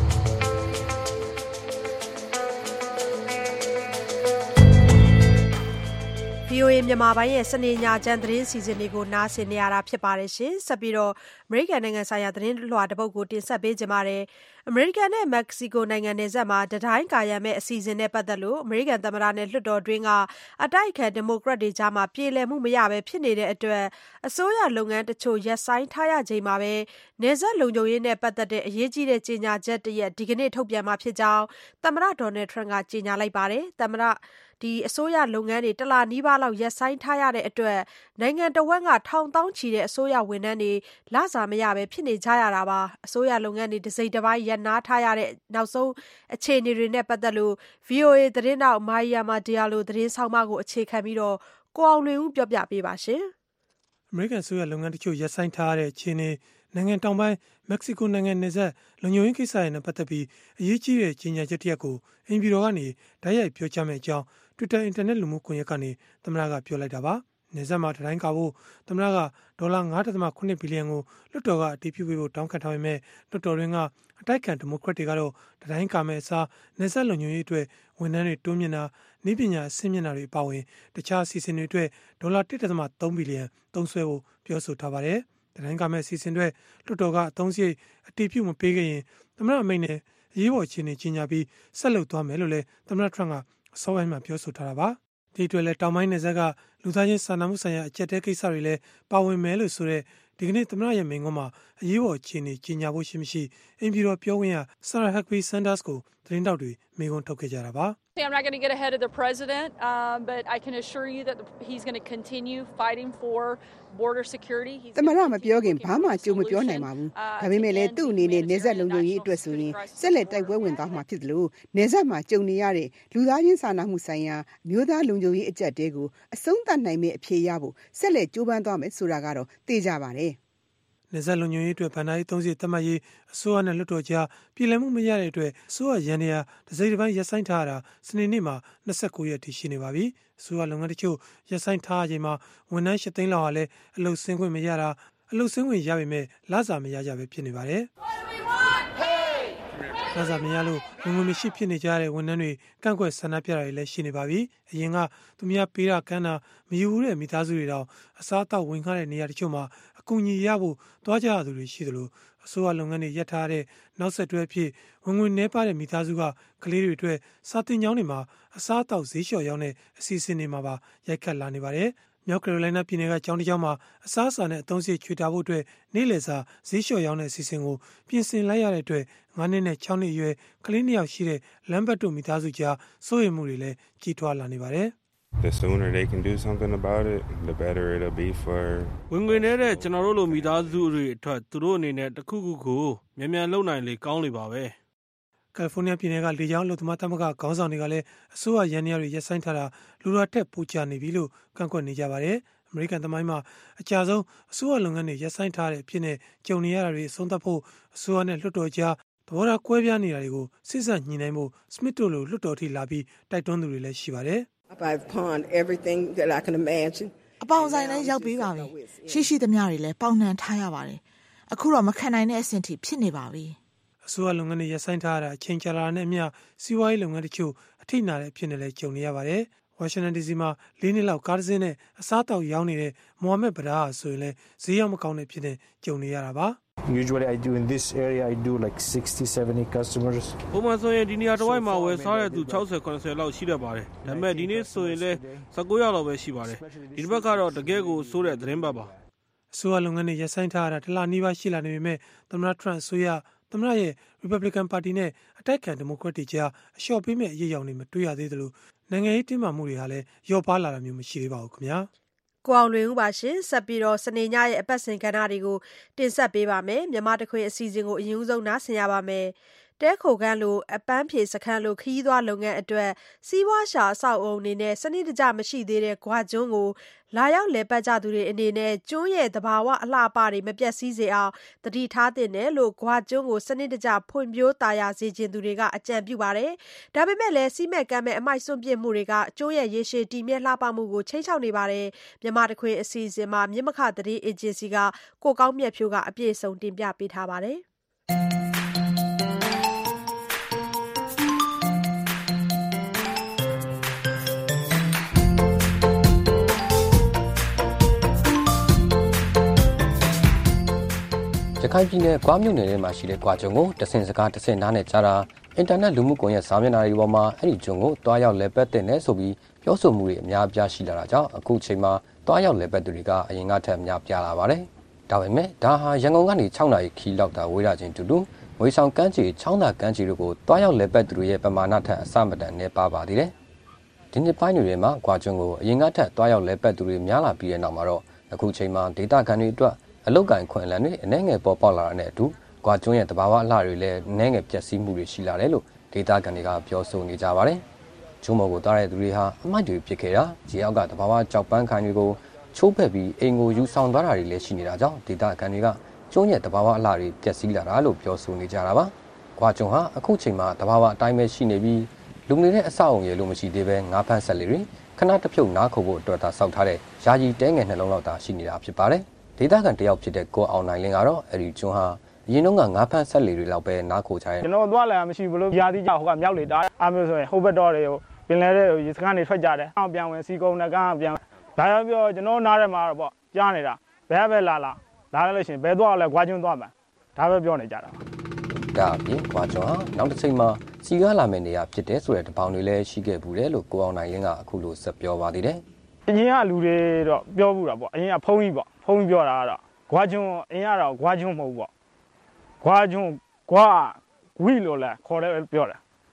VOA မြန်မာပိုင်းရဲ့စနေညချမ်းသတင်းစီစဉ်တွေကိုနားဆင်နေရတာဖြစ်ပါတယ်ရှင်။ဆက်ပြီးတော့အမေရိကန်နိုင်ငံဆိုင်ရာသတင်းလွှာတစ်ပုဒ်ကိုတင်ဆက်ပေးကြပါမယ်။အမေရိကန်နဲ့မက္ကဆီကိုနိုင်ငံနယ်စပ်မှာတံတိုင်းကာရံမဲ့အစီအစဉ်နဲ့ပတ်သက်လို့အမေရိကန်သမ္မတနဲ့လွှတ်တော်တွင်းကအတိုက်အခံဒီမိုကရက်တွေကြားမှာပြေလည်မှုမရဘဲဖြစ်နေတဲ့အတွက်အစိုးရလုပ်ငန်းတချို့ရပ်ဆိုင်းထားရချိန်မှာပဲနယ်စပ်လုံခြုံရေးနဲ့ပတ်သက်တဲ့အရေးကြီးတဲ့ကြေညာချက်တရက်ဒီကနေ့ထုတ်ပြန်မှာဖြစ်ကြောင်းသမ္မတဒေါ်နယ်ထရန့်ကကြေညာလိုက်ပါတယ်။သမ္မတအစိုးရလုပ်ငန်းတွေတလနီးပါးလောက်ရပ်ဆိုင်းထားရတဲ့အတွက်နိုင်ငံတော်ဝန်ကထောင်တောင်းချီတဲ့အစိုးရဝန်ထမ်းတွေလစာမရပဲဖြစ်နေကြရတာပါအစိုးရလုပ်ငန်းတွေတစိမ့်တစ်ပိုင်းရပ်နားထားရတဲ့နောက်ဆုံးအခြေအနေတွေနဲ့ပတ်သက်လို့ VOA သတင်းတောက်မာရီယာမာဒီယာလိုသတင်းဆောင်မကိုအခြေခံပြီးတော့ကိုအောင်လွင်ဦးပြောပြပေးပါရှင်အမေရိကန်အစိုးရလုပ်ငန်းတချို့ရပ်ဆိုင်းထားရတဲ့အခြေအနေနိုင်ငံတောင်ပိုင်းမက္ကဆီကိုနိုင်ငံနယ်စပ်လုံခြုံရေးကိစ္စတွေနဲ့ပတ်သက်ပြီးအရေးကြီးတဲ့ကြေညာချက်တစ်ရပ်ကိုအိမ်ပြည်တော်ကနေတိုက်ရိုက်ပြောကြားမယ့်အကြောင်း Twitter အင်တာနက်လူမှုကွန်ရက်ကနေသမ္မတကပြောလိုက်တာပါ။နယ်စပ်မှာတံတိုင်းကာဖို့သမ္မတကဒေါ်လာ 9.8 ဘီလီယံကိုလွှတ်တော်ကအတည်ပြုပေးဖို့တောင်းခံထားပေမဲ့လွှတ်တော်တွင်ကအတိုက်အခံဒီမိုကရက်တွေကတော့တံတိုင်းကာမဲ့အစားနယ်စပ်လုံခြုံရေးအတွက်ဝန်ထမ်းတွေတိုးမြင့်တာနည်းပညာအဆင့်မြင့်တာတွေအပါအဝင်တခြားအစီအစဉ်တွေအတွက်ဒေါ်လာ 1.3 ဘီလီယံသုံးစွဲဖို့ပြောဆိုထားပါတယ်။တံတိုင်းကာမဲ့အစီအစဉ်တွေလွှတ်တော်ကအသုံးစရိတ်အတည်ပြုမပေးခဲ့ရင်သမ္မတအမိန့်နဲ့အရေးပေါ်အခြေအနေကြီးညာပြီးဆက်လုပ်သွားမယ်လို့လည်းသမ္မတထရန့်ကအစောပိုင်းမှာပြောဆိုထားတာပါ။ဒီအတွက်လည်းတောင်ပိုင်းနယ်စပ်ကလူသားချင်းစာနာမှုဆိုင်ရာအကျပ်တဲကိစ္စတွေလည်းပါဝင်မယ်လို့ဆိုတဲ့ဒီကနေ့သမ္မတရဲ့မိန့်ခွန်းမှာအရေးပေါ်အခြေအနေကြီးညာဖို့ရှိမရှိအိမ်ပြည်တော်ပြောခွင့်ရ Sarah Huckabee Sanders ကိုသတင်းတောက်တွေမိကုန်းထုတ်ခဲ့ကြတာပါ I'm not going to get ahead of the president, but I can assure you that he's going to continue fighting for border security. တမရမပြောခင်ဘာမှကြုံမပြောနိုင်ပါဘူးဒါပေမဲ့လည်းသူ့အနေနဲ့နေဆက်လုံခြုံရေးအတွက်ဆိုရင်ဆက်လက်တိုက်ပွဲဝင်သွားမှာဖြစ်တယ်လို့နေဆက်မှာကြုံနေရတဲ့လူသားချင်းစာနာမှုဆိုင်ရာမျိုးသားလုံခြုံရေးအကြက်တဲကိုအဆုံးသတ်နိုင်မယ့်အဖြေရဖို့ဆက်လက်ကြိုးပမ်းသွားမယ်ဆိုတာကတော့သိကြပါတယ်နေဆက်လုံခြုံရေးအတွက်ဗန်နာရေး30တတ်မှတ်ရေးအစိုးရနဲ့လွှတ်တော်ကြားပြည်လည်မှုမရတဲ့အတွက်အစိုးရရန်နေရတစိမ့်တစ်ပိုင်းရပ်ဆိုင်းထားတာစနေနေ့မှာ29ရက်ထိရှိနေပါပြီအစိုးရလုပ်ငန်းတချို့ရပ်ဆိုင်းထားချိန်မှာဝန်ထမ်း8သိန်းလောက်ဟာလည်းအလုပ်ဆင်းခွင့်မရတာအလုပ်ဆင်းခွင့်ရပေမဲ့လစာမရကြပဲဖြစ်နေပါတယ်လစာမရလို့ငွေမရှိဖြစ်နေကြတဲ့ဝန်ထမ်းတွေကန့်ကွက်ဆန္ဒပြတာတွေလည်းရှိနေပါပြီအရင်ကသူများပေးတာကမ်းတာမယူဘူးတဲ့မိသားစုတွေတောင်အစားအသောက်ဝင်ခါတဲ့နေရာတချို့မှာအကူအညီရဖို့တွားကြရသူတွေရှိသလိုအစိုးရလုပ်ငန်းတွေရပ်ထားတဲ့နောက်ဆက်တွဲအဖြစ်ဝင်ငွေနှဲပါတဲ့မိသားစုကကလေးတွေအတွက်စာသင်ကျောင်းတွေမှာအစားအသောက်ဈေးလျှော့ရောင်းတဲ့အစီအစဉ်တွေမှာပါရိုက်ခတ်လာနေပါတယ်မြောက်ကယ်ရိုလိုင်းနားပြည်နယ်ကကျောင်းတစ်ကျောင်းမှာအစားအစာနဲ့အသုံးစရိတ်ချွေတာဖို့အတွက်နေ့လည်စာဈေးလျှော့ရောင်းတဲ့အစီအစဉ်ကိုပြင်ဆင်လိုက်ရတဲ့အတွက်9နှစ်နဲ့6နှစ်အရွယ်ကလေး2ယောက်ရှိတဲ့လမ်းဘတ်တို့မိသားစုကြားစိုးရိမ်မှုတွေလည်းကြီးထွားလာနေပါတယ် The sooner they can do something about it, the better it'll be for. ဝင်ငွေနေတဲ့ကျွန်တော်တို့လိုမိသားစုတွေအတွက်သူတို့အနေနဲ့တခုခုကိုမြန်မြန်လုပ်နိုင်လေကောင်းလေပါပဲကယ်လီဖိုးနီးယားပြည်နယ်ကလေကြောင်းအလုပ်သမားသမဂ္ဂခေါင်းဆောင်တွေကလည်းအစိုးရရန်နေရတွေရပ်ဆိုင်းထားတာလူတော်ထက်ပိုချနေပြီလို့ကန့်ကွက်နေကြပါတယ်အမေရိကန်သမိုင်းမှာအကြဆုံးအစိုးရလုပ်ငန်းတွေရပ်ဆိုင်းထားတဲ့အဖြစ်နဲ့ကြုံနေရတာတွေအဆုံးသတ်ဖို့အစိုးရနဲ့လွှတ်တော်ကြားသဘောထားကွဲပြားနေတာတွေကိုစစ်ဆက်ညှိနှိုင်းဖို့စမစ်တို့လိုလွှတ်တော်ထိလာပြီးတိုက်တွန်းသူတွေလည်းရှိပါတယ် I've pawned everything that I can imagine. အပေါင်ဆိုင်လည်းရောက်ပြီးပါပြီရှိသမျှတွေလည်းပေါင်နှံထားရပါတယ်အခုတော့မခံနိုင်တဲ့အဆင့်ထိဖြစ်နေပါပြီအစိုးရလုပ်ငန်းတွေရပ်ဆိုင်းထားတာအချိန်ကြာလာတဲ့မြစီးပွားရေးလုပ်ငန်းတချို့အထိနာတဲ့အဖြစ်နဲ့လည်းကြုံနေရပါတယ်ဝါရှင်တန်ဒီစီမှာ4နှစ်လောက်ကားတစ်စင်းနဲ့အစားတောက်ရောင်းနေတဲ့မိုဟာမက်ဗဒါဆိုရင်လည်းဈေးရောက်မကောင်းတဲ့ဖြစ်နဲ့ကြုံနေရတာပါ Usually I do in this area I do like 60-70 customers. ပုံမှန်ဆိုရင်ဒီနေရာတစ်ဝိုက်မှာဝယ်စားတဲ့သူ60-90လောက်ရှိတတ်ပါတယ်။ဒါပေမဲ့ဒီနေ့ဆိုရင်လည်း19ယောက်လောက်ပဲရှိပါတယ်။ဒီတစ်ပတ်ကတော့တကယ်ကိုစိုးတဲ့သတင်းပတ်ပါ။အစိုးရလုပ်ငန်းတွေရပ်ဆိုင်းထားတာတလနီးပါးရှိလာနေပေမဲ့သမ္မတထရန့်အစိုးရသမ္မတရဲ့ Republican Party နဲ့အတိုက်အခံ Democrat တွေကြားအလျှော့ပေးမဲ့အရေးအယောင်တွေမတွေ့ရသေးသလိုနိုင်ငံရေးတင်းမာမှုတွေဟာလည်းလျော့ပါလာတာမျိုးမရှိသေးပါဘူးခင်ဗျာ။ကိုအောင်လွင်ဦးပါရှင်ဆက်ပြီးတော့စနေညရဲ့အပတ်စဉ်ကဏ္ဍတွေကိုတင်ဆက်ပေးပါမယ်မြန်မာတခွေအစီအစဉ်ကိုအရင်ဆုံးနားဆင်ရပါမယ်တဲခိုခန်းလိုအပန်းဖြေစခန်းလိုခီးသွားလုပ်ငန်းအတွက်စီးပွားရှာအဆောက်အုံအနေနဲ့စနစ်တကျမရှိသေးတဲ့ဂွာကျွန်းကိုလာရောက်လည်ပတ်ကြသူတွေအနေနဲ့ကျွန်းရဲ့သဘာဝအလှပတွေမပြတ်စည်းစေအောင်တတိထားတင်တယ်လို့ဂွာကျွန်းကိုစနစ်တကျဖွံ့ဖြိုးတာယာစေခြင်းသူတွေကအကြံပြုပါတယ်ဒါပေမဲ့လည်းစီးမဲ့ကမ်းမဲ့အမိုက်စွန့်ပစ်မှုတွေကကျွန်းရဲ့ရေရှည်တည်မြဲလှပမှုကိုချိန်ချောက်နေပါတယ်မြန်မာတခွေအစီအစဉ်မှာမြစ်မခသတင်းအေဂျင်စီကကိုကောင်းမြတ်ဖြိုးကအပြည့်စုံတင်ပြပေးထားပါတယ်ရခိုင်ပြည်နယ်ကွာမြို့နယ်ထဲမှာရှိတဲ့ကွာကျွန်းကိုတဆင်စကားတဆင်နားနဲ့ကြားတာအင်တာနက်လူမှုကွန်ရက်စာမျက်နှာတွေပေါ်မှာအဲ့ဒီကျွန်းကိုတွားရောက်လဲပတ်တဲ့နဲ့ဆိုပြီးပြောဆိုမှုတွေအများအပြားရှိလာတာကြောင့်အခုချိန်မှာတွားရောက်လဲပတ်သူတွေကအရင်ကထက်များပြားလာပါတယ်။ဒါပေမဲ့ဒါဟာရန်ကုန်ကနေ6နာရီခီးလောက်တာဝေးရခြင်းတူတူငွေဆောင်ကမ်းခြေ6နာကမ်းခြေတို့ကိုတွားရောက်လဲပတ်သူတွေရဲ့ပမာဏထက်အဆမတန်နေပါပါသေးတယ်။ဒီနှစ်ပိုင်းတွေမှာကွာကျွန်းကိုအရင်ကထက်တွားရောက်လဲပတ်သူတွေများလာပြီးတဲ့နောက်မှာတော့အခုချိန်မှာဒေတာကန်တွေအတွက်အလုတ်ကင်ခွင့်လန်းတွေအနေငယ်ပေါ်ပေါက်လာတဲ့အတူကွာကျွန်းရဲ့တဘာဝအလှတွေလည်းအနေငယ်ပျက်စီးမှုတွေရှိလာတယ်လို့ဒေတာကန်တွေကပြောဆိုနေကြပါတယ်။ကျွန်းပေါ်ကိုတားတဲ့သူတွေဟာအမိုက်တွေဖြစ်ခဲ့တာခြေအောက်ကတဘာဝကြောက်ပန်းခိုင်တွေကိုချိုးဖက်ပြီးအိမ်ကိုယူဆောင်သွားတာတွေလည်းရှိနေတာကြောင့်ဒေတာကန်တွေကကျွန်းရဲ့တဘာဝအလှတွေပျက်စီးလာတာလို့ပြောဆိုနေကြတာပါ။ကွာကျွန်းဟာအခုချိန်မှာတဘာဝအတိုင်းပဲရှိနေပြီးလူနေတဲ့အဆောက်အုံရလို့မရှိသေးပဲငါးဖမ်းဆက်လေတွေခဏတစ်ဖြုတ်နားခုတ်ဖို့အတွက်သာစောက်ထားတဲ့ယာယီတဲငယ်နှလုံးလောက်သာရှိနေတာဖြစ်ပါတယ်။ဒေသခံတယောက်ဖြစ်တဲ့ကိုအောင်နိုင်လင်းကတော့အဲ့ဒီကျွန်းဟာအရင်တော့ငါးဖမ်းဆက်လေတွေလောက်ပဲနားခိုချရဲကျွန်တော်သွားလာမရှိဘူးလို့ယာတိကြောက်ဟိုကမြောက်လေတာအားမျိုးဆိုရင်ဟိုဘက်တော့တွေကိုပင်လဲတဲ့ရေစခန်းတွေထွက်ကြတယ်အောင်ပြန်ဝင်စီကုန်းနဲ့ကန်းပြန်ဒါရောပြောကျွန်တော်နားထဲမှာတော့ပေါ့ကြားနေတာဘယ်ပဲလာလို့ရှိရင်ဘယ်သွားလဲခွာကျွန်းသွားမှာဒါပဲပြောနေကြတာဒါအပြင်ခွာကျွန်းဟာနောက်တစ်ချိန်မှာစီကားလာမယ့်နေရာဖြစ်တဲ့ဆိုတဲ့တပေါင်းတွေလည်းရှိခဲ့ဘူးတယ်လို့ကိုအောင်နိုင်လင်းကအခုလိုဆက်ပြောပါသေးတယ်အရင်ကလူတွေတော့ပြောဘူးတာပေါ့အရင်ကဖုန်းကြီးပြောတာကတော့ခွာကျွန်းအရင်ကတော့ခွာကျွန်းမဟုတ်ဘူးပေါ့ခွာကျွန်းခွာဝီလို့လဲခေါ်တယ်ပြောတယ်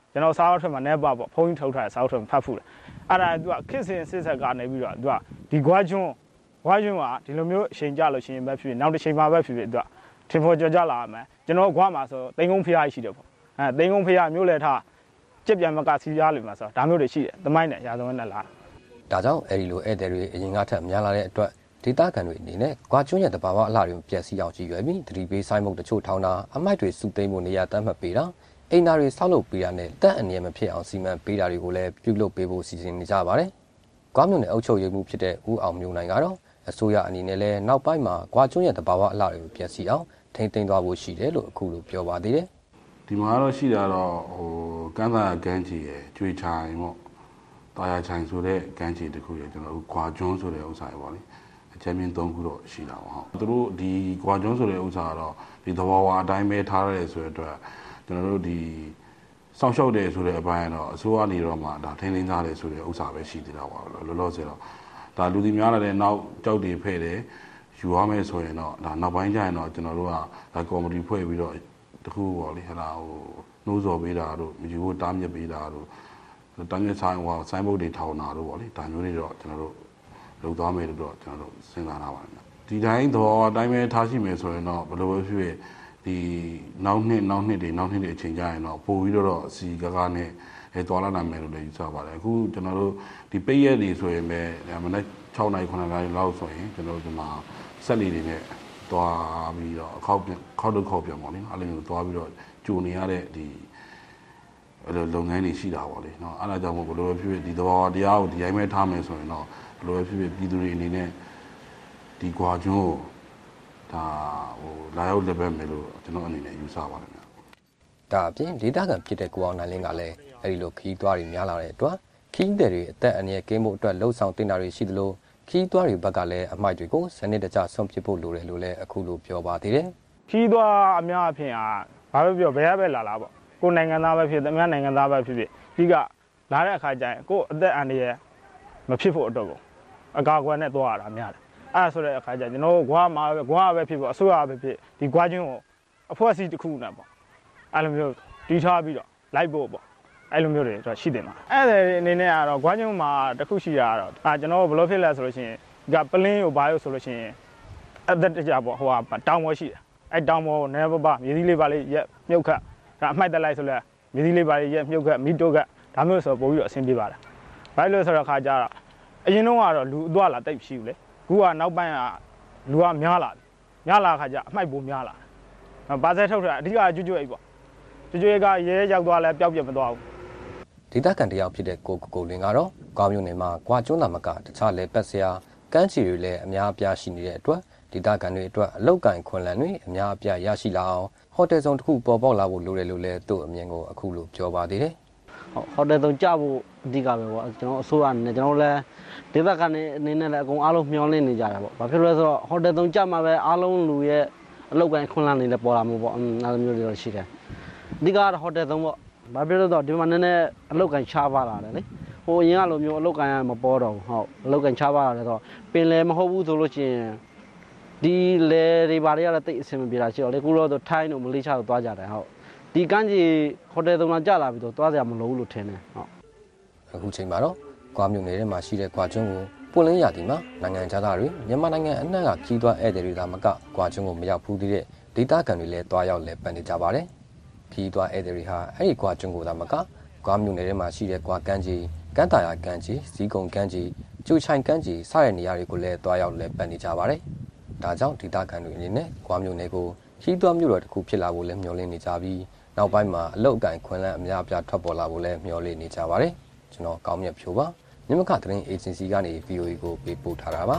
ကျွန်တော်စာအုပ်ထဲမှာနဲပါပေါ့ဖုန်းကြီးထုတ်ထားတဲ့စာအုပ်ထဲမှာဖတ်ဖူးတယ်အဲ့ဒါသူကခစ်စင်စစ်ဆက်ကနေပြီးတော့သူကဒီဂွားကျွန်းကဒီလိုမျိုးအချိန်ကြလို့ရှိရင်ပဲဖြစ်နောက်တစ်ချိန်မှာပဲဖြစ်သူကထင်ဖို့ကြော်ကြလာမယ်ကျွန်တော်ဂွားမှာဆိုတိန်ကုန်းဖျားရှိတယ်ပေါ့တိန်ကုန်းဖျားမျိုးလဲထားကြက်ပြန်မကစီရားလိမ့်မှာဆိုဒါမျိုးတွေရှိတယ်သမိုင်းနဲ့ရာဇဝင်နဲ့လာဒါကြောင့်အဲဒီလိုဧည့်သည်တွေအရင်ကထက်များလာတဲ့အတွက်ဒေသခံတွေအနေနဲ့ဂွာကျွန်းရဲ့တဘာဝအလှတွေကိုပျက်စီးအောင်ကြည့်ရွယ်ပြီးသတိပေးဆိုင်မှုတချို့ထောင်းတာအမိုက်တွေစုသိမ်းဖို့နေရာတတ်မှတ်ပေးတာအိမ်သားတွေဆောက်လုပ်ပေးတာနဲ့တက်အနည်းမဖြစ်အောင်စီမံပေးတာတွေကိုလည်းပြုလုပ်ပေးဖို့စီစဉ်နေကြပါတယ်။ဂွမြို့နယ်အုပ်ချုပ်ရေးမှုဖြစ်တဲ့ဦးအောင်မျိုးနိုင်ကတော့အစိုးရအနေနဲ့လည်းနောက်ပိုင်းမှာဂွကျွန်းရဲ့တဘာဝအလှတွေကိုပျက်စီးအောင်ထိန်းသိမ်းသွားဖို့ရှိတယ်လို့အခုလိုပြောပါသေးတယ်။ဒီမှာတော့ရှိတာတော့ကမ်းသာကမ်းခြေရဲ့ကျွေးချိုင်ပေါ့တာယာချိုင်ဆိုတဲ့ကမ်းခြေတစ်ခုရဲ့ကျွန်တော်တို့ဂွကျွန်းဆိုတဲ့ဥစ္စာတွေပေါ့လေအချက်မြင့်၃ခုတော့ရှိတာပေါ့ဟုတ်သူတို့ဒီဂွကျွန်းဆိုတဲ့ဥစ္စာကတော့ဒီသဘာဝအတိုင်းပဲထားရတယ်ဆိုတဲ့အတွက်ကျွန်တော်တို့ဒီစောင့်ရှောက်တယ်ဆိုတဲ့အပိုင်းကတော့အစိုးရနေတော့မှဒါထိန်းသိမ်းထားတယ်ဆိုတဲ့ဥစ္စာပဲရှိသေးတာပါလောလောဆယ်တော့ဒါလူဒီများလာတဲ့နောက်ကြောက်တွေဖဲ့တယ်ယူရမယ်ဆိုရင်တော့ဒါနောက်ပိုင်းကျရင်တော့ကျွန်တော်တို့ကဒါကော်မတီဖွဲ့ပြီးတော့တခုပေါ့လေဟလာဟိုနှိုးဆော်ပေးတာတို့မြူကိုတားမြစ်ပေးတာတို့တားမြစ်ဆိုင်ဟိုဆိုင်ဘုတ်တွေထောင်တာတို့ပေါ့လေဒါမျိုးတွေတော့ကျွန်တော်တို့လုပ်သွားမယ်လို့တော့ကျွန်တော်တို့စဉ်းစားထားပါတယ်ဒီတိုင်းတော့အတိုင်းပဲထားရှိမယ်ဆိုရင်တော့ဘယ်လိုပဲဖြစ်ဖြစ်ဒီနောက်နှစ်တွေအချိန်ကြာရင်တော့ပို့ပြီးတော့အစီကားနဲ့တော်လာနိုင်မယ်လို့လည်းယူဆပါတယ်အခုကျွန်တော်တို့ဒီပိတ်ရက်တွေဆိုရင်ပဲမနေ့6နိုင်9နိုင်လောက်ဆိုရင်ကျွန်တော်တို့ဒီမှာဆက်လီတွေနဲ့တွားပြီးတော့ခေါက်ပြန်ပေါ့လေအဲ့လိုမျိုးတွားပြီးတော့ကြိုနေရတဲ့ဒီလုပ်ငန်းတွေရှိတာပေါ့လေနော်အဲ့ဒါကြောင့်မို့ဘယ်လိုပဲဖြစ်ဖြစ်ဒီသဘောတရားကိုဒီတိုင်းပဲထားမယ်ဆိုရင်တော့ဘယ်လိုပဲဖြစ်ဖြစ်ပြည်သူတွေအနေနဲ့ဒီကွာကျွန်းကိုဒါလာရောက်လက်ပတ်မယ်လို့ကျွန်တော်အနေနဲ့ယူဆပါတယ်ဗျာဒါအပြင်ဒေသခံဖြစ်တဲ့ကိုအောင်နိုင်လင်းကလည်းအဲဒီလိုခီးသွွားတွေများလာတဲ့အတွက်ခီးတဲ့တွေအသက်အန္တရာယ်ကင်းဖို့အတွက်လှုံ့ဆော်တင်တာတွေရှိသလိုခီးသွွားတွေဘက်ကလည်းအမိုက်တွေကိုစနစ်တကျဆုံးဖြတ်ဖို့လိုတယ်လို့လည်းအခုလိုပြောပါသေးတယ်ခီးသွွားအများအဖြစ်ဘာပဲပြောဘယ်ရပဲလာပေါ့ကိုနိုင်ငံသားပဲဖြစ်သမ ्या နိုင်ငံသားပဲဖြစ်ပြီးကလာတဲ့အခါကျရင်ကိုအသက်အန္တရာယ်မဖြစ်ဖို့အတွက်ကိုအကာအကွယ်နဲ့သွားရတာများတယ်အဲ့ဆိုတဲ့အခါကျကျွန်တော်ဂွာပဲဖြစ်ပေါ့အစိုးရပဲဖြစ်ဒီဂွာကျွန်းကိုအဖွဲ့အစည်းတစ်ခုနဲ့ပေါ့အဲ့လိုမျိုးတီးထားပြီးတော့လိုက်ဖို့ပေါ့အဲ့လိုမျိုးတွေတော့ရှိတယ်မှာအဲ့ဒါအနေနဲ့ကတော့ဂွာကျွန်းမှာတစ်ခုရှိတာကတော့ကျွန်တော်ဘယ်လိုဖြစ်လဲဆိုလို့ရှိရင်ဒီကပလင်းကိုဘာလို့ဆိုလို့ရှိရင်အသက်တကြပေါ့ဟိုကတောင်ပေါ်ရှိတယ်အဲ့တောင်ပေါ်နဲပပမြေကြီးလေးပါလေးရက်မြုပ်ခတ်ဒါအမှိုက်တက်လိုက်ဆိုလဲမြေကြီးလေးပါလေးရက်မြုပ်ခတ်မီတိုကဒါမျိုးဆိုပို့ပြီးတော့အဆင်ပြေပါတယ်ဘာလို့ဆိုတော့ခါကြတော့အရင်တော့ကတော့လူအသွားလာတိတ်ရှိဘူးလေခုကနောက်ပိုင်းကလူကများလာခါကြအမှိုက်ပိုများလာဘာသက်ထုတ်တာအဓိကကျွအိတ်ပေါ့ကျွအိတ်ကရဲရောက်သွားလဲပျောက်ပြတ်မသွားဘူးဒေသခံတယောက်ဖြစ်တဲ့ကိုလင်းကတော့ကွာမြို့နယ်မှာကွာကျွန်းသာမကတခြားလဲပတ်စရာကမ်းခြေတွေလည်းအများအပြားရှိနေတဲ့အတွက်ဒေသခံတွေအတွက်အလောက်ကန်ခွန်လန်တွေအများအပြားရရှိလာအောင်ဟိုတယ်ဆောင်တစ်ခုပေါ်ပေါက်လာဖို့လိုတယ်လို့လည်းသူ့အမြင်ကိုအခုလိုပြောပါသေးတယ်ဟိုတယ်ဆောင်ကြဖို့အဓိကပဲပေါ့ကျွန်တော်အစိုးရအနေနဲ့ကျွန်တော်လည်းဒေသခံတွေအနေနဲ့လည်းအကုန်အားလုံးမျှော်လင့်နေကြတာပေါ့ဘာဖြစ်လို့လဲဆိုတော့ဟိုတယ်ဆောင်ကြမှာပဲအားလုံးလူရဲ့အလောက်ကန်ခွန်လန်တွေလည်းပေါ်လာမှာပေါ့အဲ့လိုမျိုးတွေတော့ရှိတယ်အဓိကတော့ဟိုတယ်ဆောင်ပေါ့ဘာဖြစ်လို့တော့ဒီမှာနည်းနည်းအလောက်ကန်ချပါလာတယ်လေဟိုအရင်ကလိုမျိုးအလောက်ကန်မပေါ်တော့ဘူးဟုတ်အလောက်ကန်ချပါလာတယ်ဆိုတော့ပင်လည်းမဟုတ်ဘူးဆိုလို့ရှိရင်ဒီလေတွေဘာတွေကလည်းတိတ်အဆင်မပြေတာရှိတော့လေခုတော့ထိုင်းတို့မလေးရှားတို့သွားကြတယ်ဟုတ်ဒီကမ်းခြေဟိုတယ်ဆောင်လာကြလာပြီးတော့သွားကြမလို့လို့ထင်တယ်ဟုတ်အခုချိန်မှာတော့ကွာမြို့နယ်ထဲမှာရှိတဲ့ကွာကျွန်းကိုပွင့်လင်းရာသီမှာနိုင်ငံခြားသားတွေမြန်မာနိုင်ငံအနှံ့ကခီးသွွားဧည့်သည်တွေသာမကကွာကျွန်းကိုမရောက်ဘူးသေးတဲ့ဒေသခံတွေလည်းတွားရောက်လဲပတ်နေကြပါတယ်ခီးသွွားဧည့်သည်တွေဟာအဲ့ဒီကွာကျွန်းကိုသာမကကွာမြို့နယ်ထဲမှာရှိတဲ့ကွာကမ်းခြေကမ်းတာယာကမ်းခြေဇီးကုံကမ်းခြေကျူချိုင်ကမ်းခြေစတဲ့နေရာတွေကိုလည်းတွားရောက်လဲပတ်နေကြပါတယ်ဒါကြောင့်ဒေသခံတွေအနေနဲ့ကွာမြို့နယ်ကိုခီးသွွားမြို့တော်တစ်ခုဖြစ်လာဖို့လည်းမျှော်လင့်နေကြပြီးနောက်ပိုင်းမှာအလုတ်အကင်ခွင်လန်းအများအပြားထွက်ပေါ်လာဖို့လည်းမျှော်လင့်နေကြပါတယ်ကျွန်တော်ကောင်းမြတ်ဖြိုးပါမြမကသတင်းအေဂျင်စီကနေ VOA ကိုပေးပို့ထားတာပါ